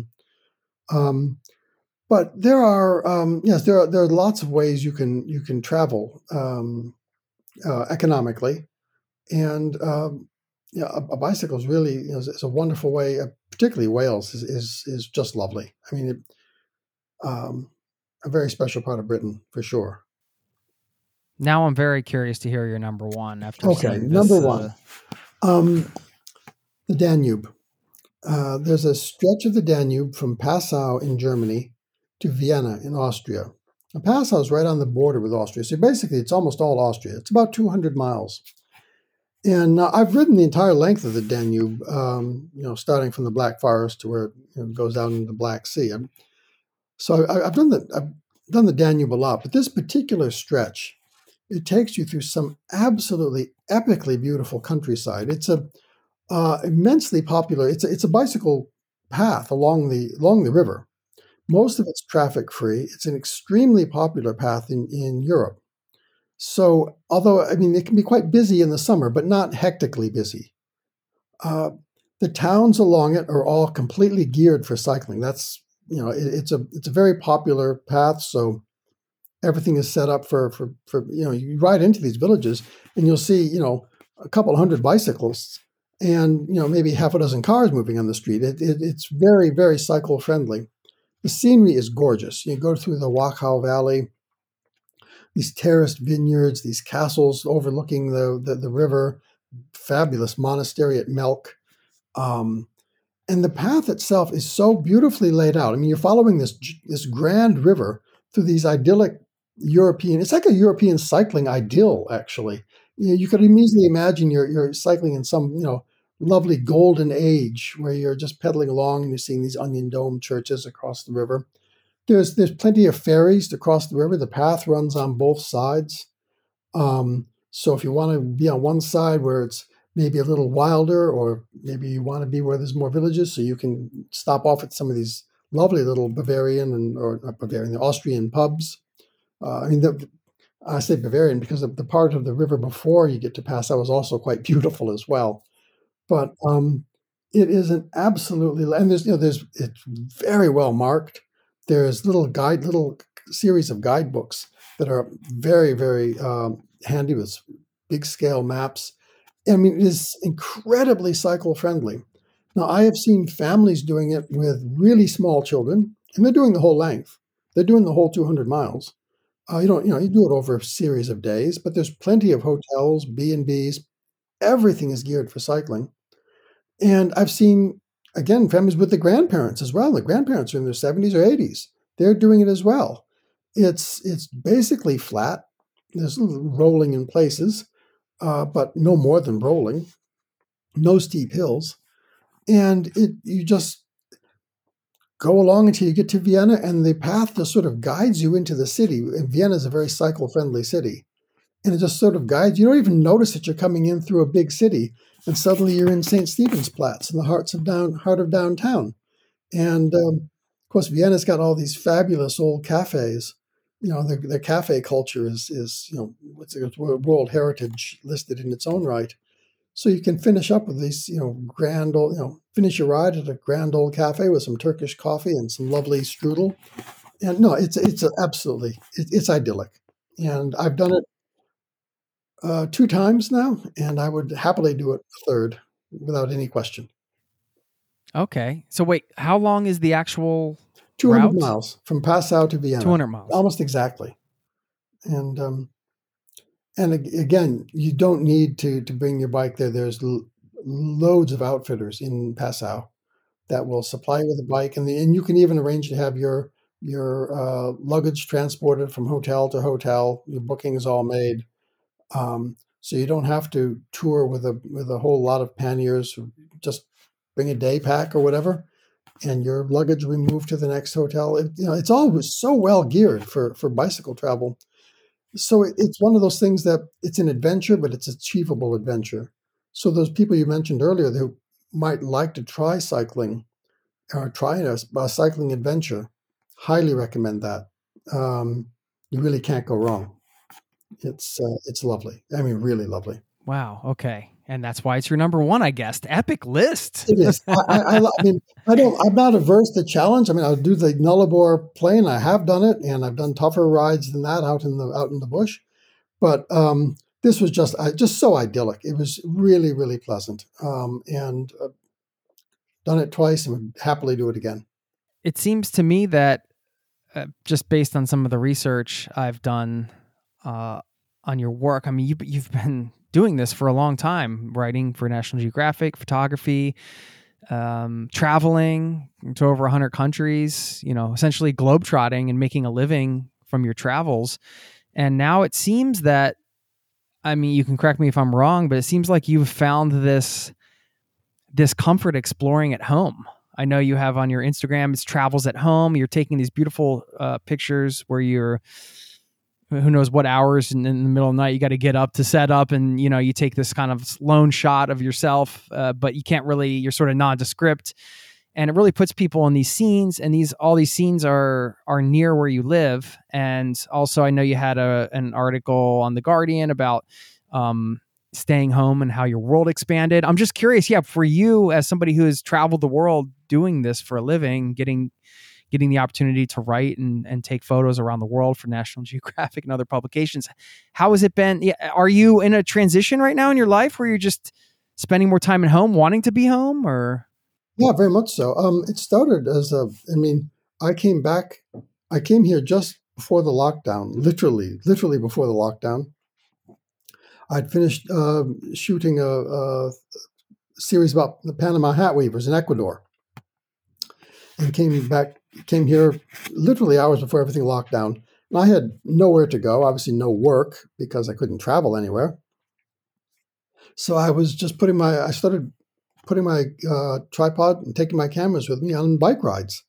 but there are there are lots of ways you can travel economically, and a bicycle is really is a wonderful way. Particularly Wales is just lovely. I mean, a very special part of Britain for sure. Now I'm very curious to hear your number one. Number one, the Danube. There's a stretch of the Danube from Passau in Germany to Vienna in Austria. And Passau is right on the border with Austria. So basically, it's almost all Austria. It's about 200 miles. And I've ridden the entire length of the Danube, starting from the Black Forest to where it goes down into the Black Sea. So I've done the Danube a lot. But this particular stretch, it takes you through some absolutely epically beautiful countryside. It's a immensely popular. It's a bicycle path along the river. Most of it's traffic free. It's an extremely popular path in Europe. So, although it can be quite busy in the summer, but not hectically busy. The towns along it are all completely geared for cycling. That's it's a very popular path. So everything is set up for you ride into these villages and you'll see a couple hundred bicyclists and maybe half a dozen cars moving on the street. It's very, very cycle friendly. The scenery is gorgeous. You go through the Wachau Valley, these terraced vineyards, these castles overlooking the river, fabulous monastery at Melk. And the path itself is so beautifully laid out. I mean, you're following this grand river through these idyllic European, it's like a European cycling idyll, actually. You could easily imagine you're cycling in some, lovely golden age where you're just pedaling along and you're seeing these onion dome churches across the river. There's plenty of ferries to cross the river. The path runs on both sides. So if you want to be on one side where it's maybe a little wilder, or maybe you want to be where there's more villages, so you can stop off at some of these lovely little Bavarian or not Bavarian, the Austrian pubs. I say Bavarian because the part of the river before you get to Passau is also quite beautiful as well. But it is an absolutely, and it's very well marked. There's little series of guidebooks that are very, very handy with big scale maps. I mean, it is incredibly cycle friendly. Now, I have seen families doing it with really small children, and they're doing the whole length. They're doing the whole 200 miles. You do it over a series of days, but there's plenty of hotels, B&Bs. Everything is geared for cycling. And I've seen, again, families with the grandparents as well. The grandparents are in their 70s or 80s. They're doing it as well. It's basically flat. There's rolling in places, but no more than rolling. No steep hills. And you just go along until you get to Vienna, and the path just sort of guides you into the city. And Vienna is a very cycle-friendly city. And it just sort of guides. You don't even notice that you're coming in through a big city, and suddenly you're in St. Stephensplatz, in the heart of downtown. And of course, Vienna's got all these fabulous old cafes. Their cafe culture is it's World Heritage listed in its own right. So you can finish up with these, grand old, finish your ride at a grand old cafe with some Turkish coffee and some lovely strudel. And no, it's absolutely, it's idyllic. And I've done it 2 times now, and I would happily do it a third without any question. Okay. So wait, how long is the actual 200 route? miles from Passau to Vienna. 200 miles. Almost exactly. And again, you don't need to bring your bike there. There's loads of outfitters in Passau that will supply you with a bike, and you can even arrange to have your luggage transported from hotel to hotel. Your booking is all made, so you don't have to tour with a whole lot of panniers. Just bring a day pack or whatever, and your luggage will be moved to the next hotel. It's always so well geared for bicycle travel. So it's one of those things that it's an adventure, but it's achievable adventure. So those people you mentioned earlier who might like to try cycling or try a cycling adventure, highly recommend that. You really can't go wrong. It's lovely. I mean, really lovely. Wow. Okay. And that's why it's your number one, I guess. Epic list. It is. I mean, I'm not averse to challenge. I mean, I'll do the Nullarbor Plain. I have done it, and I've done tougher rides than that out in the bush. But this was just so idyllic. It was really, really pleasant. And done it twice and would happily do it again. It seems to me that just based on some of the research I've done on your work, I mean, you've been doing this for a long time, writing for National Geographic, photography, traveling to over 100 countries, essentially globetrotting and making a living from your travels. And now it seems that, I mean, you can correct me if I'm wrong, but it seems like you've found this comfort exploring at home. I know you have on your Instagram, it's travels at home. You're taking these beautiful pictures where you're, who knows what hours in the middle of the night you got to get up to set up, and you take this kind of lone shot of yourself, but you can't really, you're sort of nondescript, and it really puts people in these scenes, and all these scenes are near where you live. And also I know you had an article on The Guardian about staying home and how your world expanded. I'm just curious, for you as somebody who has traveled the world doing this for a living, getting the opportunity to write and take photos around the world for National Geographic and other publications. How has it been? Are you in a transition right now in your life where you're just spending more time at home, wanting to be home, or? Yeah, very much so. It started I came here just before the lockdown, literally before the lockdown. I'd finished shooting a series about the Panama Hat Weavers in Ecuador, and came here literally hours before everything locked down. And I had nowhere to go, obviously no work because I couldn't travel anywhere. So I was just I started putting my tripod and taking my cameras with me on bike rides.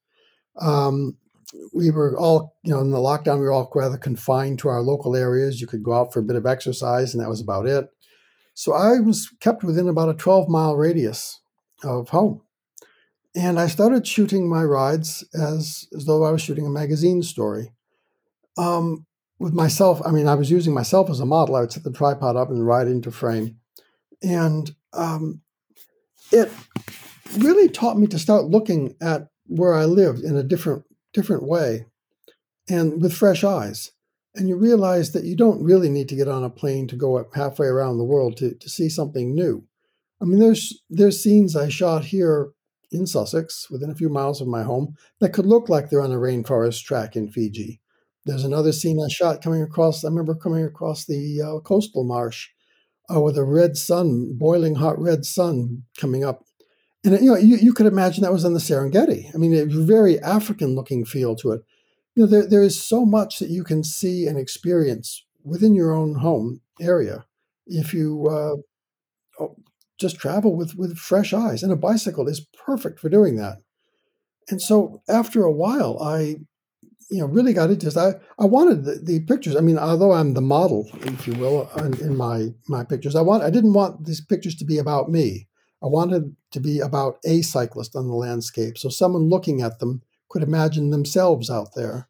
We were all, in the lockdown, we were all rather confined to our local areas. You could go out for a bit of exercise, and that was about it. So I was kept within about a 12-mile radius of home. And I started shooting my rides as though I was shooting a magazine story. With myself, I mean, I was using myself as a model. I would set the tripod up and ride into frame. And it really taught me to start looking at where I lived in a different way and with fresh eyes. And you realize that you don't really need to get on a plane to go halfway around the world to see something new. I mean, there's scenes I shot here in Sussex, within a few miles of my home, that could look like they're on a rainforest track in Fiji. There's another scene I shot I remember coming across the coastal marsh with a red sun, boiling hot red sun coming up. And you could imagine that was in the Serengeti. I mean, a very African-looking feel to it. There is so much that you can see and experience within your own home area if you just travel with fresh eyes. And a bicycle is perfect for doing that. And so after a while, I really got into this. I wanted the pictures. I mean, although I'm the model, if you will, in my pictures, I didn't want these pictures to be about me. I wanted to be about a cyclist on the landscape, so someone looking at them could imagine themselves out there.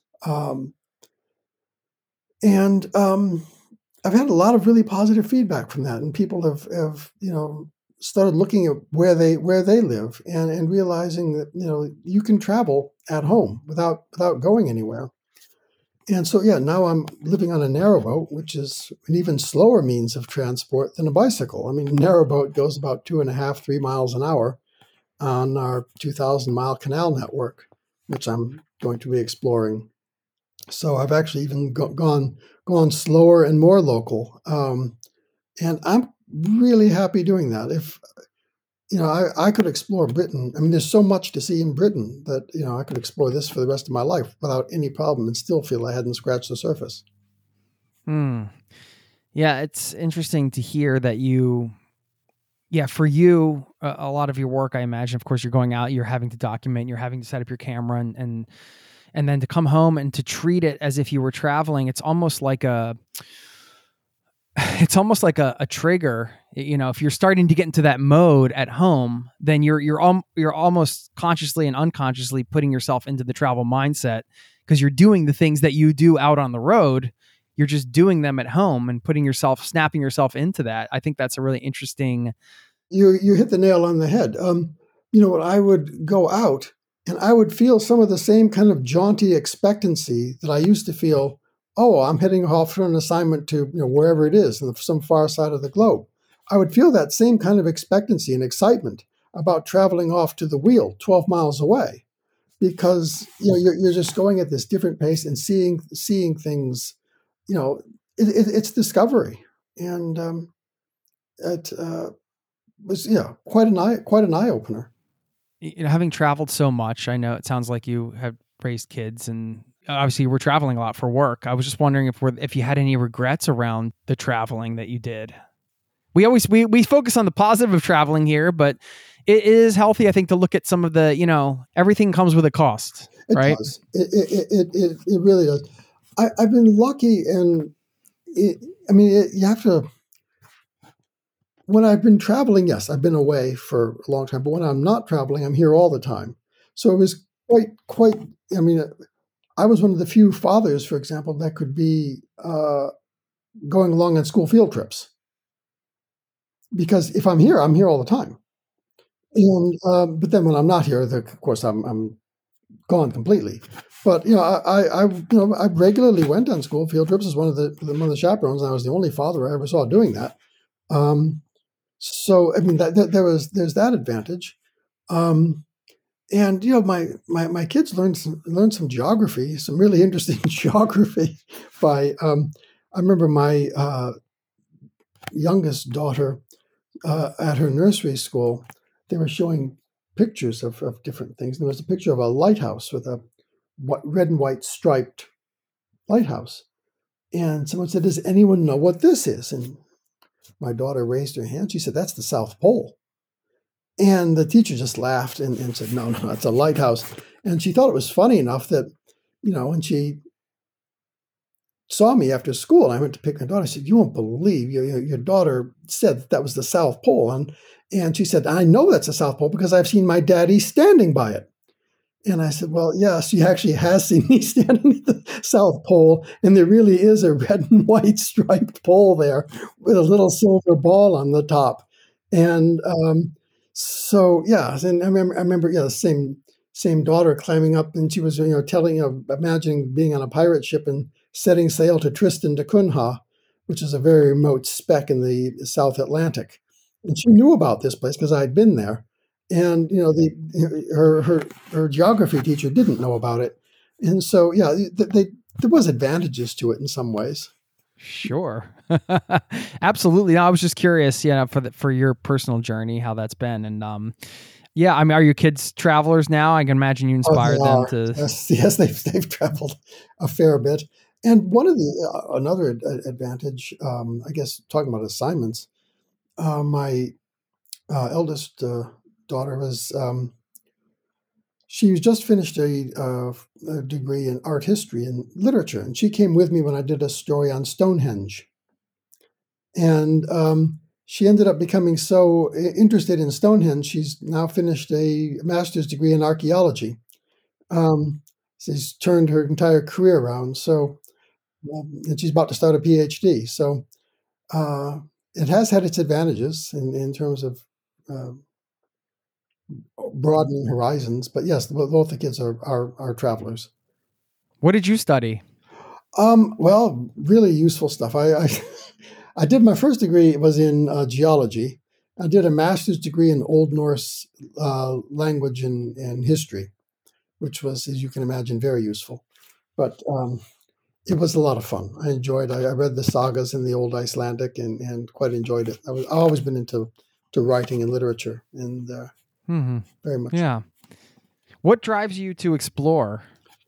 I've had a lot of really positive feedback from that, and people have started looking at where they live and realizing that you can travel at home without going anywhere. And so now I'm living on a narrowboat, which is an even slower means of transport than a bicycle. I mean, a narrowboat goes about 2.5-3 miles an hour on our 2,000-mile canal network, which I'm going to be exploring. So I've actually even gone slower and more local, and I'm really happy doing that. If I could explore Britain. I mean, there's so much to see in Britain that I could explore this for the rest of my life without any problem and still feel I hadn't scratched the surface. Yeah, it's interesting to hear that for you, a lot of your work, I imagine, of course, you're going out, you're having to document, you're having to set up your camera, and then to come home and to treat it as if you were traveling. It's almost like a trigger. If you're starting to get into that mode at home, then you're almost consciously and unconsciously putting yourself into the travel mindset, because you're doing the things that you do out on the road. You're just doing them at home and snapping yourself into that. I think that's a really interesting. You hit the nail on the head. When I would go out and I would feel some of the same kind of jaunty expectancy that I used to feel. Oh, I'm heading off for an assignment to wherever it is, in some far side of the globe. I would feel that same kind of expectancy and excitement about traveling off to the wheel 12 miles away, because you're just going at this different pace and seeing things. It's discovery, and it was quite an eye opener. Having traveled so much, I know it sounds like you have raised kids, and obviously we're traveling a lot for work. I was just wondering if you had any regrets around the traveling that you did. We focus on the positive of traveling here, but it is healthy, I think, to look at some of the, everything comes with a cost, right? It does. It really does. I've been lucky, and you have to. When I've been traveling, yes, I've been away for a long time, but when I'm not traveling, I'm here all the time. So it was quite. I was one of the few fathers, for example, that could be going along on school field trips. Because if I'm here all the time. And but then when I'm not here, of course, I'm gone completely. But I regularly went on school field trips as one of the chaperones, and I was the only father I ever saw doing that. So there's that advantage. And my kids learned some geography, some really interesting geography. I remember my youngest daughter at her nursery school. They were showing pictures of different things. There was a picture of a lighthouse with a red and white striped lighthouse, and someone said, "Does anyone know what this is?" And my daughter raised her hand. She said, "That's the South Pole." And the teacher just laughed and said, no, it's a lighthouse. And she thought it was funny enough that, and she saw me after school, and I went to pick my daughter. I said, "You won't believe your daughter said that was the South Pole," and she said, "I know that's the South Pole because I've seen my daddy standing by it." And I said, "Well, yes, she actually has seen me standing at the South Pole, and there really is a red and white striped pole there with a little silver ball on the top." And so, yeah, and I remember, yeah, the same daughter climbing up, and she was, imagining being on a pirate ship and setting sail to Tristan da Cunha, which is a very remote speck in the South Atlantic. And she knew about this place because I had been there. And her geography teacher didn't know about it, and so yeah, there was advantages to it in some ways. Sure, absolutely. No, I was just curious, for your personal journey, how that's been, and yeah, I mean, are your kids travelers now? I can imagine you inspired them to. Yes, they've traveled a fair bit, and one of the another advantage, I guess, talking about assignments, my eldest daughter was she was just finished a degree in art history and literature, and she came with me when I did a story on Stonehenge. And she ended up becoming so interested in Stonehenge, she's now finished a master's degree in archaeology. She's turned her entire career around. So, and she's about to start a PhD. So it has had its advantages in terms of broadening horizons, but yes, both the kids are travelers. What did you study? Well, really useful stuff. I did my first degree, it was in geology. I did a master's degree in Old Norse language and history, which was, as you can imagine, very useful. But it was a lot of fun. I enjoyed. I read the sagas in the Old Icelandic and quite enjoyed it. I've always been into writing and literature, and very much. Yeah. What drives you to explore?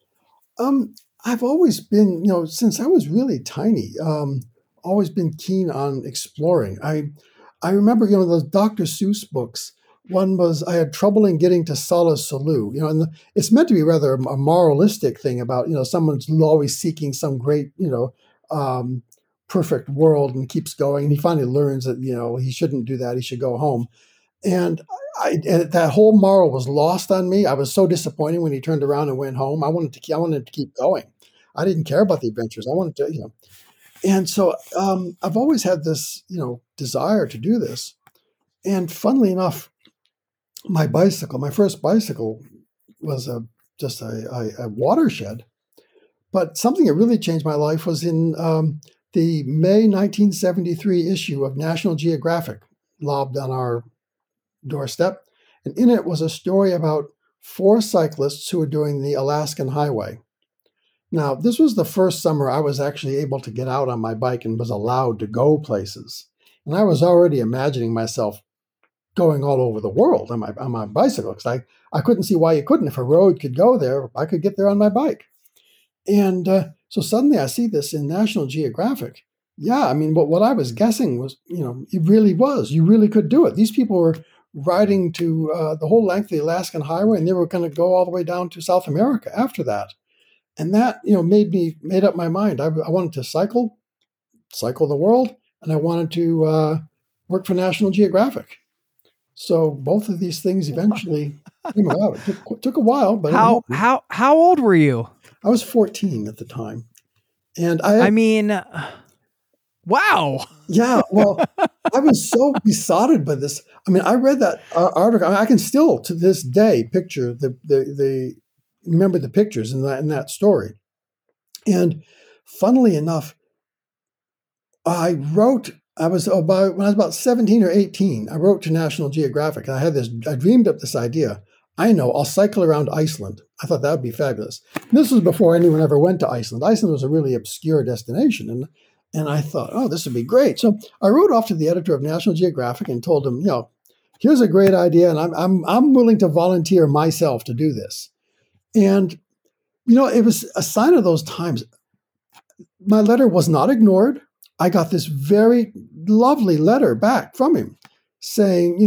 I've always been, since I was really tiny, always been keen on exploring. I remember, those Dr. Seuss books. One was I had trouble in getting to Sala Sulu, and it's meant to be rather a moralistic thing about, someone's always seeking some great, perfect world and keeps going. And he finally learns that, he shouldn't do that. He should go home. And that whole moral was lost on me. I was so disappointed when he turned around and went home. I wanted to keep going. I didn't care about the adventures. I wanted to, and so I've always had this, desire to do this. And funnily enough, my first bicycle was just a watershed. But something that really changed my life was in the May 1973 issue of National Geographic, lobbed on our doorstep. And in it was a story about 4 cyclists who were doing the Alaskan Highway. Now, this was the first summer I was actually able to get out on my bike and was allowed to go places. And I was already imagining myself going all over the world on my bicycle, because I couldn't see why you couldn't. If a road could go there, I could get there on my bike. And so suddenly I see this in National Geographic. Yeah, I mean, what I was guessing was, it really was. You really could do it. These people were riding to the whole length of the Alaskan Highway, and they were going to go all the way down to South America after that. And that, made up my mind. I wanted to cycle the world, and I wanted to work for National Geographic. So both of these things eventually came about. It took a while, but how old were you? I was 14 at the time, and wow. Yeah, well, I was so besotted by this. I mean, I read that article. I can still, to this day, picture remember the pictures in that story. And funnily enough, when I was about 17 or 18, I wrote to National Geographic. And I dreamed up this idea. I'll cycle around Iceland. I thought that would be fabulous. And this was before anyone ever went to Iceland. Iceland was a really obscure destination. And I thought, oh, this would be great. So I wrote off to the editor of National Geographic and told him, here's a great idea, and I'm willing to volunteer myself to do this. And, it was a sign of those times. My letter was not ignored. I got this very lovely letter back from him saying,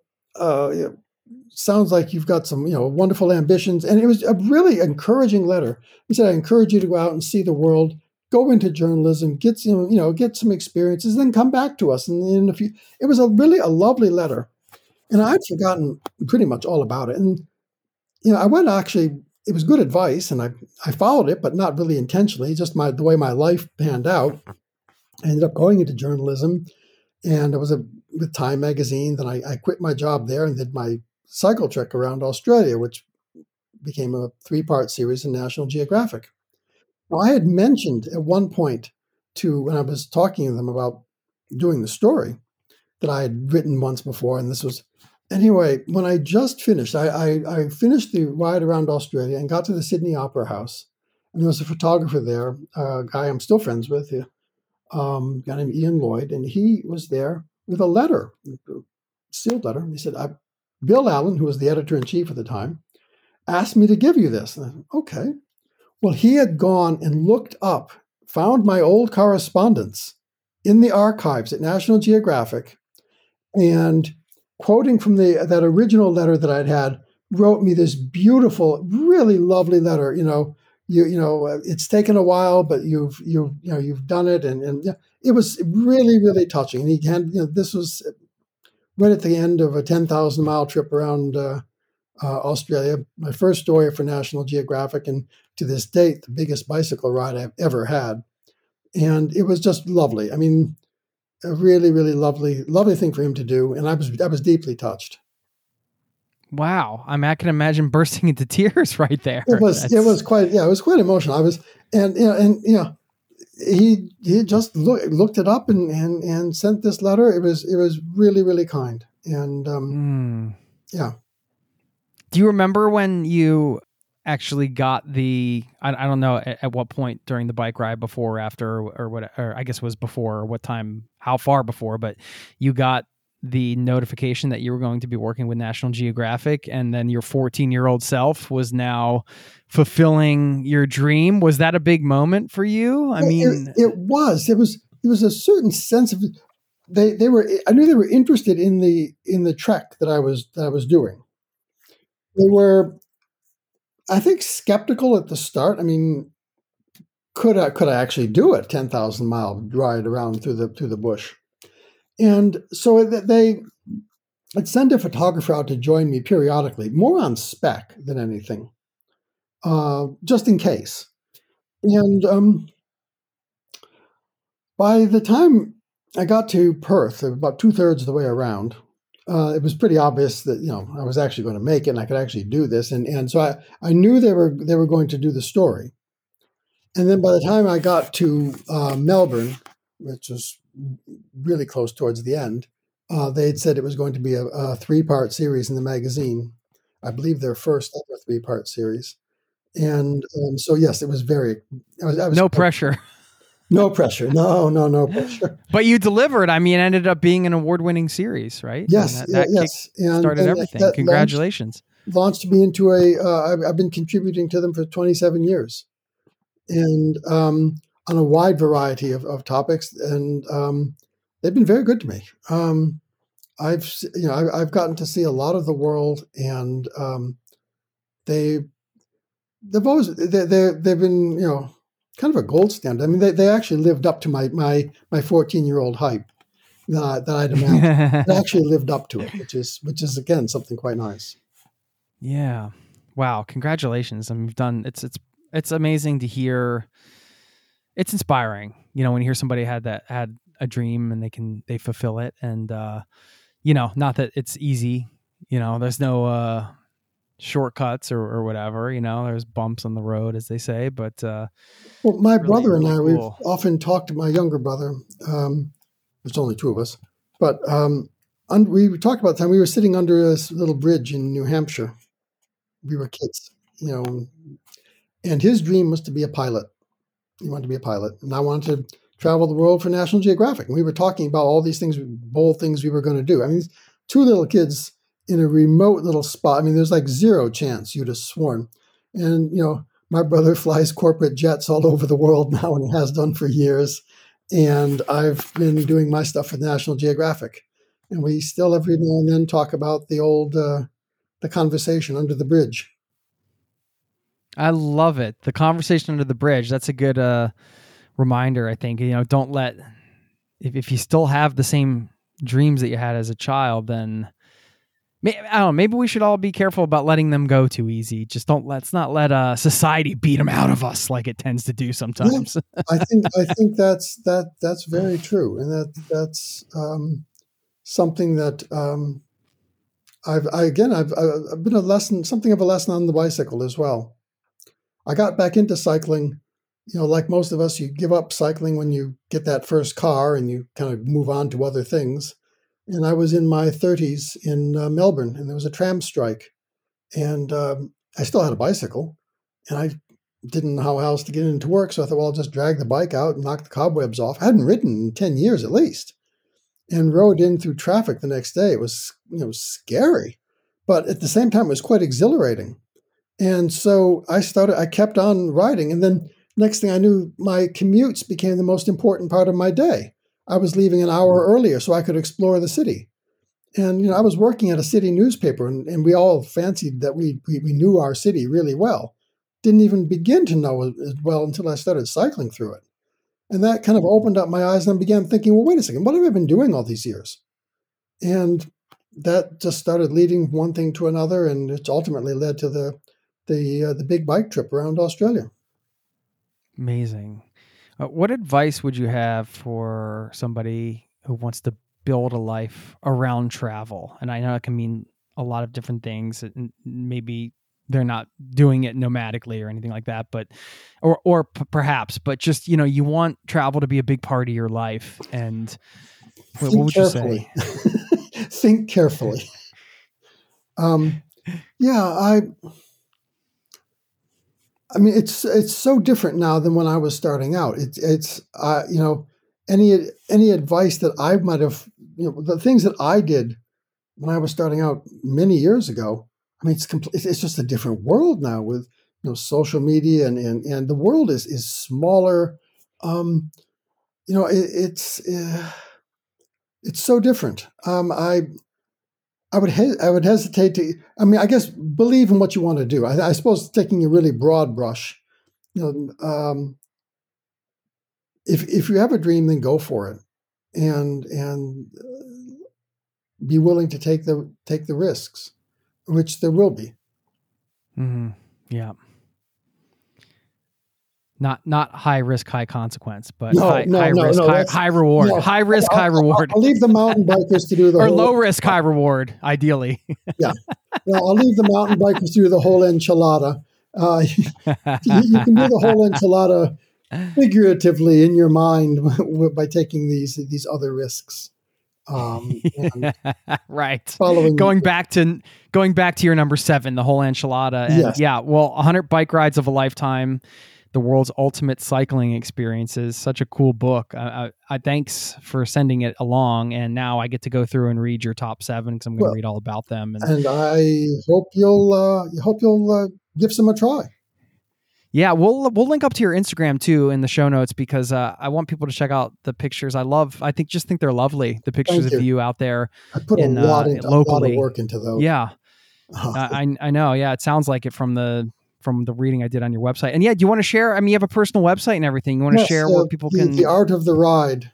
sounds like you've got some, wonderful ambitions. And it was a really encouraging letter. He said, I encourage you to go out and see the world. go into journalism, get some experiences, then come back to us. And in a few, it was really a lovely letter. And I'd forgotten pretty much all about it. And, I went it was good advice, and I followed it, but not really intentionally, just the way my life panned out. I ended up going into journalism, and I was with Time magazine. Then I quit my job there and did my cycle trek around Australia, which became a 3-part series in National Geographic. Now, I had mentioned at one point when I was talking to them about doing the story that I had written once before, and this was, anyway, when I just finished, I finished the ride around Australia and got to the Sydney Opera House, and there was a photographer there, a guy I'm still friends with, a guy named Ian Lloyd, and he was there with a letter, a sealed letter. He said, Bill Allen, who was the editor-in-chief at the time, asked me to give you this. And I said, okay. Well, he had gone and found my old correspondence in the archives at National Geographic, and quoting from that original letter that I'd had, wrote me this beautiful, really lovely letter. It's taken a while, but you've done it, and it was really, really touching. And he had, this was right at the end of a 10,000-mile trip around Australia, my first story for National Geographic, and to this date, the biggest bicycle ride I've ever had. And it was just lovely. I mean, a really, really lovely, lovely thing for him to do. And I was deeply touched. Wow. I mean, I can imagine bursting into tears right there. It was quite emotional. He just looked it up and sent this letter. It was really, really kind. And, yeah. Do you remember when you actually got I don't know at what point during the bike ride, before or after, or I guess it was before, or what time, how far before, but you got the notification that you were going to be working with National Geographic, and then your 14-year-old self was now fulfilling your dream? Was that a big moment for you? I mean, it was a certain sense of, I knew they were interested in the trek that I was doing. They were, I think, skeptical at the start. I mean, could I actually do a 10,000-mile ride around through the bush? And so I'd send a photographer out to join me periodically, more on spec than anything, just in case. And by the time I got to Perth, about 2/3 of the way around, it was pretty obvious that I was actually going to make it and I could actually do this, and so I knew they were going to do the story. And then by the time I got to Melbourne, which was really close towards the end, they had said it was going to be a 3-part series in the magazine. I believe their first ever 3-part series, and so yes, it was very. I was no pressure. No pressure. No pressure. But you delivered. I mean, it ended up being an award-winning series, right? Yes, yes. Started everything. Congratulations. Launched me into I've been contributing to them for 27 years, and on a wide variety of topics, and they've been very good to me. I've gotten to see a lot of the world, and they've been kind of a gold standard. I mean, they actually lived up to my 14-year-old hype that I'd imagined. They actually lived up to it, which is again something quite nice. Yeah. Wow. Congratulations. I mean, you've done. It's amazing to hear. It's inspiring, when you hear somebody had a dream and they fulfill it, and not that it's easy. There's no shortcuts or whatever, there's bumps on the road, as they say, but well, my really, brother and really I, cool. We've often talked to my younger brother. There's only 2 of us, but we talked about the time we were sitting under this little bridge in New Hampshire. We were kids, and his dream was to be a pilot. He wanted to be a pilot, and I wanted to travel the world for National Geographic. And we were talking about all these things, bold things we were going to do. I mean, 2 little kids in a remote little spot. I mean, there's like zero chance you'd have sworn. And, my brother flies corporate jets all over the world now and has done for years. And I've been doing my stuff with National Geographic. And we still every now and then talk about the old, the conversation under the bridge. I love it. The conversation under the bridge. That's a good reminder, I think, don't let, if you still have the same dreams that you had as a child, then I don't know, maybe we should all be careful about letting them go too easy. Just let's not let society beat them out of us like it tends to do sometimes. Yeah, I think that's very true, and that's something that I've been something of a lesson on the bicycle as well. I got back into cycling, like most of us, you give up cycling when you get that first car and you kind of move on to other things. And I was in my 30s in Melbourne, and there was a tram strike. And I still had a bicycle, and I didn't know how else to get into work. So I thought, well, I'll just drag the bike out and knock the cobwebs off. I hadn't ridden in 10 years at least, and rode in through traffic the next day. It was scary, but at the same time, it was quite exhilarating. And so I kept on riding. And then next thing I knew, my commutes became the most important part of my day. I was leaving an hour earlier so I could explore the city. And, I was working at a city newspaper, and we all fancied that we knew our city really well. Didn't even begin to know it as well until I started cycling through it. And that kind of opened up my eyes, and I began thinking, well, wait a second, what have I been doing all these years? And that just started leading one thing to another, and it's ultimately led to the big bike trip around Australia. Amazing. What advice would you have for somebody who wants to build a life around travel? And I know it can mean a lot of different things. And maybe they're not doing it nomadically or anything like that, but perhaps, but just, you want travel to be a big part of your life. And what would you say? Think carefully. I mean, it's so different now than when I was starting out. It's any advice that I might have, the things that I did when I was starting out many years ago. I mean, it's just a different world now with social media and the world is smaller. It's so different. I would hesitate to. I mean, I guess believe in what you want to do. I suppose taking a really broad brush, if you have a dream, then go for it, and be willing to take the risks, which there will be. Mm-hmm. Yeah. Not high risk, high consequence, but high risk, high reward. No, high risk, high reward. I'll leave the mountain bikers to do the or low risk, high reward, ideally. Yeah. Well, I'll leave the mountain bikers to do the whole enchilada. You can do the whole enchilada figuratively in your mind by taking these other risks. Right. Going back to your number 7, the whole enchilada. And yes. Yeah. Well, 100 bike rides of a lifetime. The World's Ultimate Cycling Experiences. Such a cool book. I thanks for sending it along. And now I get to go through and read your top 7 because I'm going to read all about them. And I hope you'll give some a try. Yeah, we'll link up to your Instagram too in the show notes because I want people to check out the pictures. I think they're lovely. The pictures of you out there. I put a lot of work into those. Yeah, I know. Yeah, it sounds like it from the reading I did on your website. And yeah, do you want to share? I mean, you have a personal website and everything. You want to share where people can... The Art of the Ride.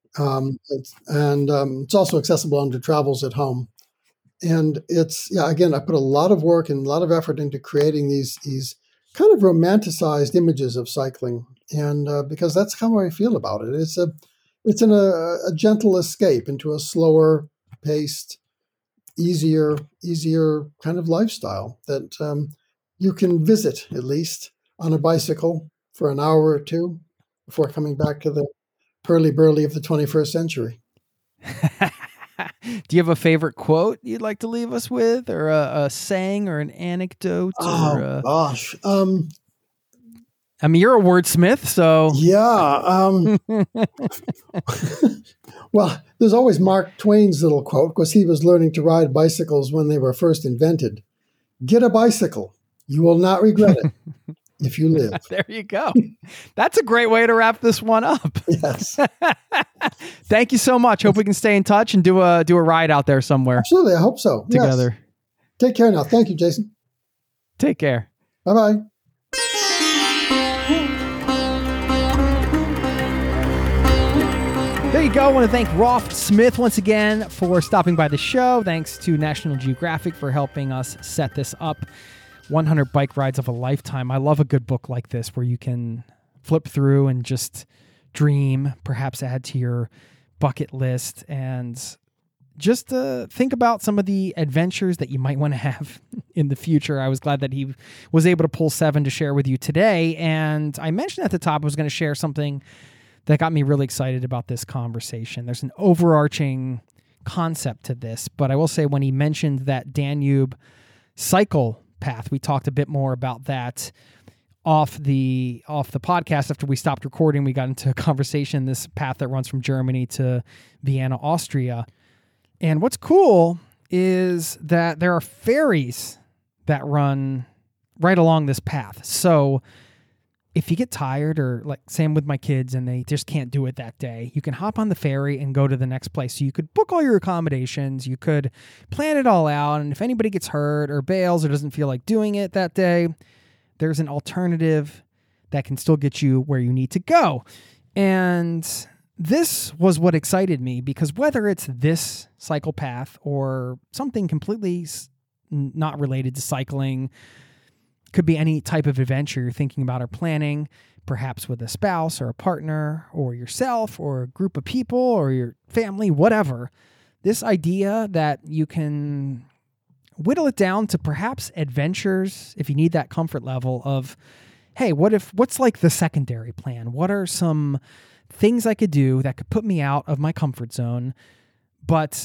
It's also accessible under Travels at Home. And again, I put a lot of work and a lot of effort into creating these kind of romanticized images of cycling. And because that's how I feel about it. It's a gentle escape into a slower paced, easier kind of lifestyle that, you can visit, at least, on a bicycle for an hour or two before coming back to the hurly-burly of the 21st century. Do you have a favorite quote you'd like to leave us with, or a saying, or an anecdote? Gosh. I mean, you're a wordsmith, so... Yeah. Well, there's always Mark Twain's little quote, because he was learning to ride bicycles when they were first invented. Get a bicycle. You will not regret it if you live. There you go. That's a great way to wrap this one up. Yes. Thank you so much. Hope we can stay in touch and do a ride out there somewhere. Absolutely. I hope so. Together. Yes. Take care now. Thank you, Jason. Take care. Bye-bye. There you go. I want to thank Rolf Smith once again for stopping by the show. Thanks to National Geographic for helping us set this up. 100 Bike Rides of a Lifetime. I love a good book like this where you can flip through and just dream, perhaps add to your bucket list, and just think about some of the adventures that you might want to have in the future. I was glad that he was able to pull 7 to share with you today. And I mentioned at the top I was going to share something that got me really excited about this conversation. There's an overarching concept to this, but I will say when he mentioned that Danube cycle path, we talked a bit more about that off the podcast. After we stopped recording, we got into a conversation, this path that runs from Germany to Vienna, Austria. And what's cool is that there are ferries that run right along this path. So if you get tired, or like same with my kids and they just can't do it that day, you can hop on the ferry and go to the next place. So you could book all your accommodations, you could plan it all out, and if anybody gets hurt or bails or doesn't feel like doing it that day, there's an alternative that can still get you where you need to go. And this was what excited me, because whether it's this cycle path or something completely not related to cycling, could be any type of adventure you're thinking about or planning, perhaps with a spouse or a partner or yourself or a group of people or your family, whatever. This idea that you can whittle it down to perhaps adventures, if you need that comfort level of, hey, what's like the secondary plan? What are some things I could do that could put me out of my comfort zone, but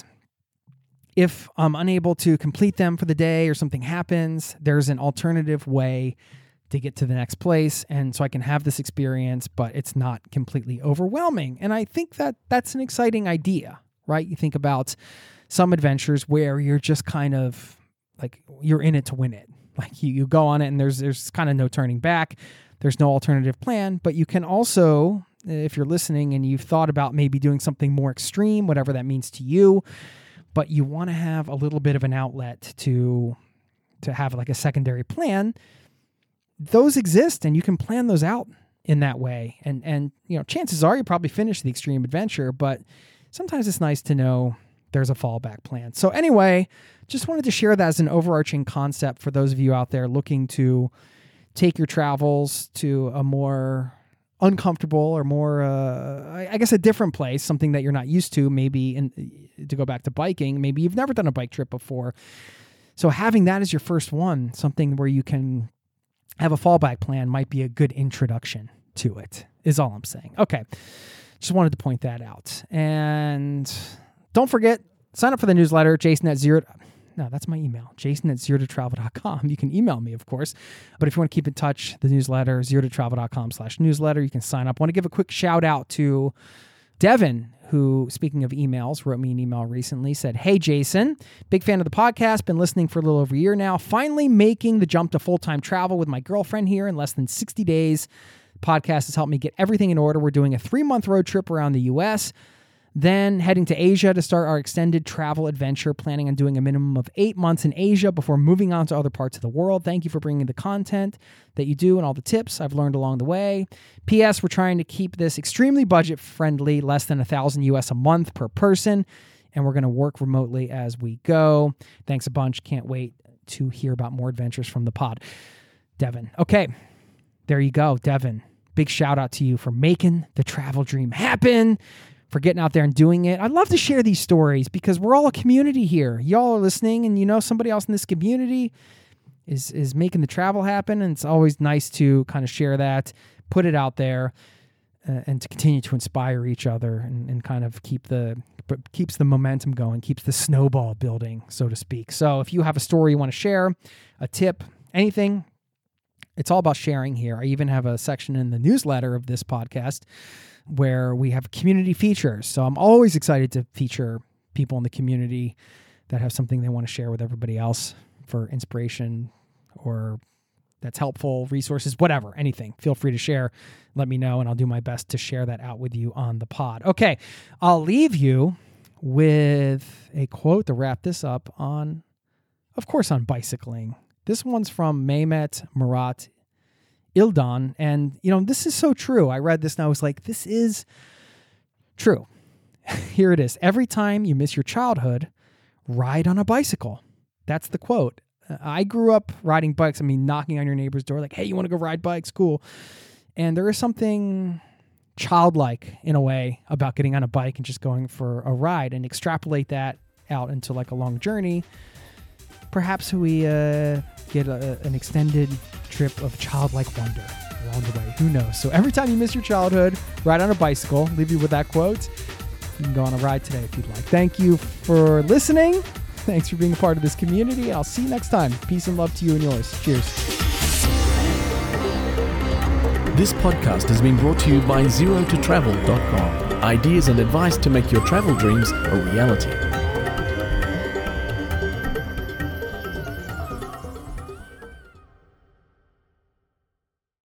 if I'm unable to complete them for the day or something happens, there's an alternative way to get to the next place. And so I can have this experience, but it's not completely overwhelming. And I think that that's an exciting idea, right? You think about some adventures where you're just kind of like, you're in it to win it. Like you go on it and there's kind of no turning back. There's no alternative plan, but you can also, if you're listening and you've thought about maybe doing something more extreme, whatever that means to you, but you want to have a little bit of an outlet to have like a secondary plan, those exist and you can plan those out in that way. And you know, chances are you probably finish the extreme adventure, but sometimes it's nice to know there's a fallback plan. So anyway, just wanted to share that as an overarching concept for those of you out there looking to take your travels to a more uncomfortable or more, I guess, a different place, something that you're not used to, maybe to go back to biking, maybe you've never done a bike trip before. So having that as your first one, something where you can have a fallback plan might be a good introduction to it, is all I'm saying. Okay. Just wanted to point that out. And don't forget, sign up for the newsletter, that's my email, jason@zerototravel.com. You can email me, of course. But if you want to keep in touch, the newsletter, zerototravel.com/newsletter, you can sign up. I want to give a quick shout out to Devin, who, speaking of emails, wrote me an email recently, said, "Hey, Jason, big fan of the podcast, been listening for a little over a year now, finally making the jump to full-time travel with my girlfriend here in less than 60 days. The podcast has helped me get everything in order. We're doing a 3-month road trip around the U.S., then heading to Asia to start our extended travel adventure, planning on doing a minimum of 8 months in Asia before moving on to other parts of the world. Thank you for bringing the content that you do and all the tips I've learned along the way. P.S. We're trying to keep this extremely budget-friendly, less than $1,000 US a month per person, and we're going to work remotely as we go. Thanks a bunch. Can't wait to hear about more adventures from the pod." Devin. Okay, there you go, Devin. Big shout out to you for making the travel dream happen, for getting out there and doing it. I'd love to share these stories because we're all a community here. Y'all are listening and you know somebody else in this community is making the travel happen. And it's always nice to kind of share that, put it out there, and to continue to inspire each other and kind of keeps the momentum going, keeps the snowball building, so to speak. So if you have a story you want to share, a tip, anything, it's all about sharing here. I even have a section in the newsletter of this podcast where we have community features. So I'm always excited to feature people in the community that have something they want to share with everybody else for inspiration or that's helpful, resources, whatever, anything. Feel free to share. Let me know, and I'll do my best to share that out with you on the pod. Okay, I'll leave you with a quote to wrap this up on, of course, on bicycling. This one's from Mehmet Murat Ildan. And, you know, this is so true. I read this and I was like, this is true. Here it is. Every time you miss your childhood, ride on a bicycle. That's the quote. I grew up riding bikes. I mean, knocking on your neighbor's door like, hey, you want to go ride bikes? Cool. And there is something childlike in a way about getting on a bike and just going for a ride, and extrapolate that out into like a long journey. Perhaps we get an extended trip of childlike wonder along the way. Who knows? So every time you miss your childhood, ride on a bicycle. Leave you with that quote. You can go on a ride today if you'd like. Thank you for listening. Thanks for being a part of this community. I'll see you next time. Peace and love to you and yours. Cheers. This podcast has been brought to you by ZeroToTravel.com. Ideas and advice to make your travel dreams a reality.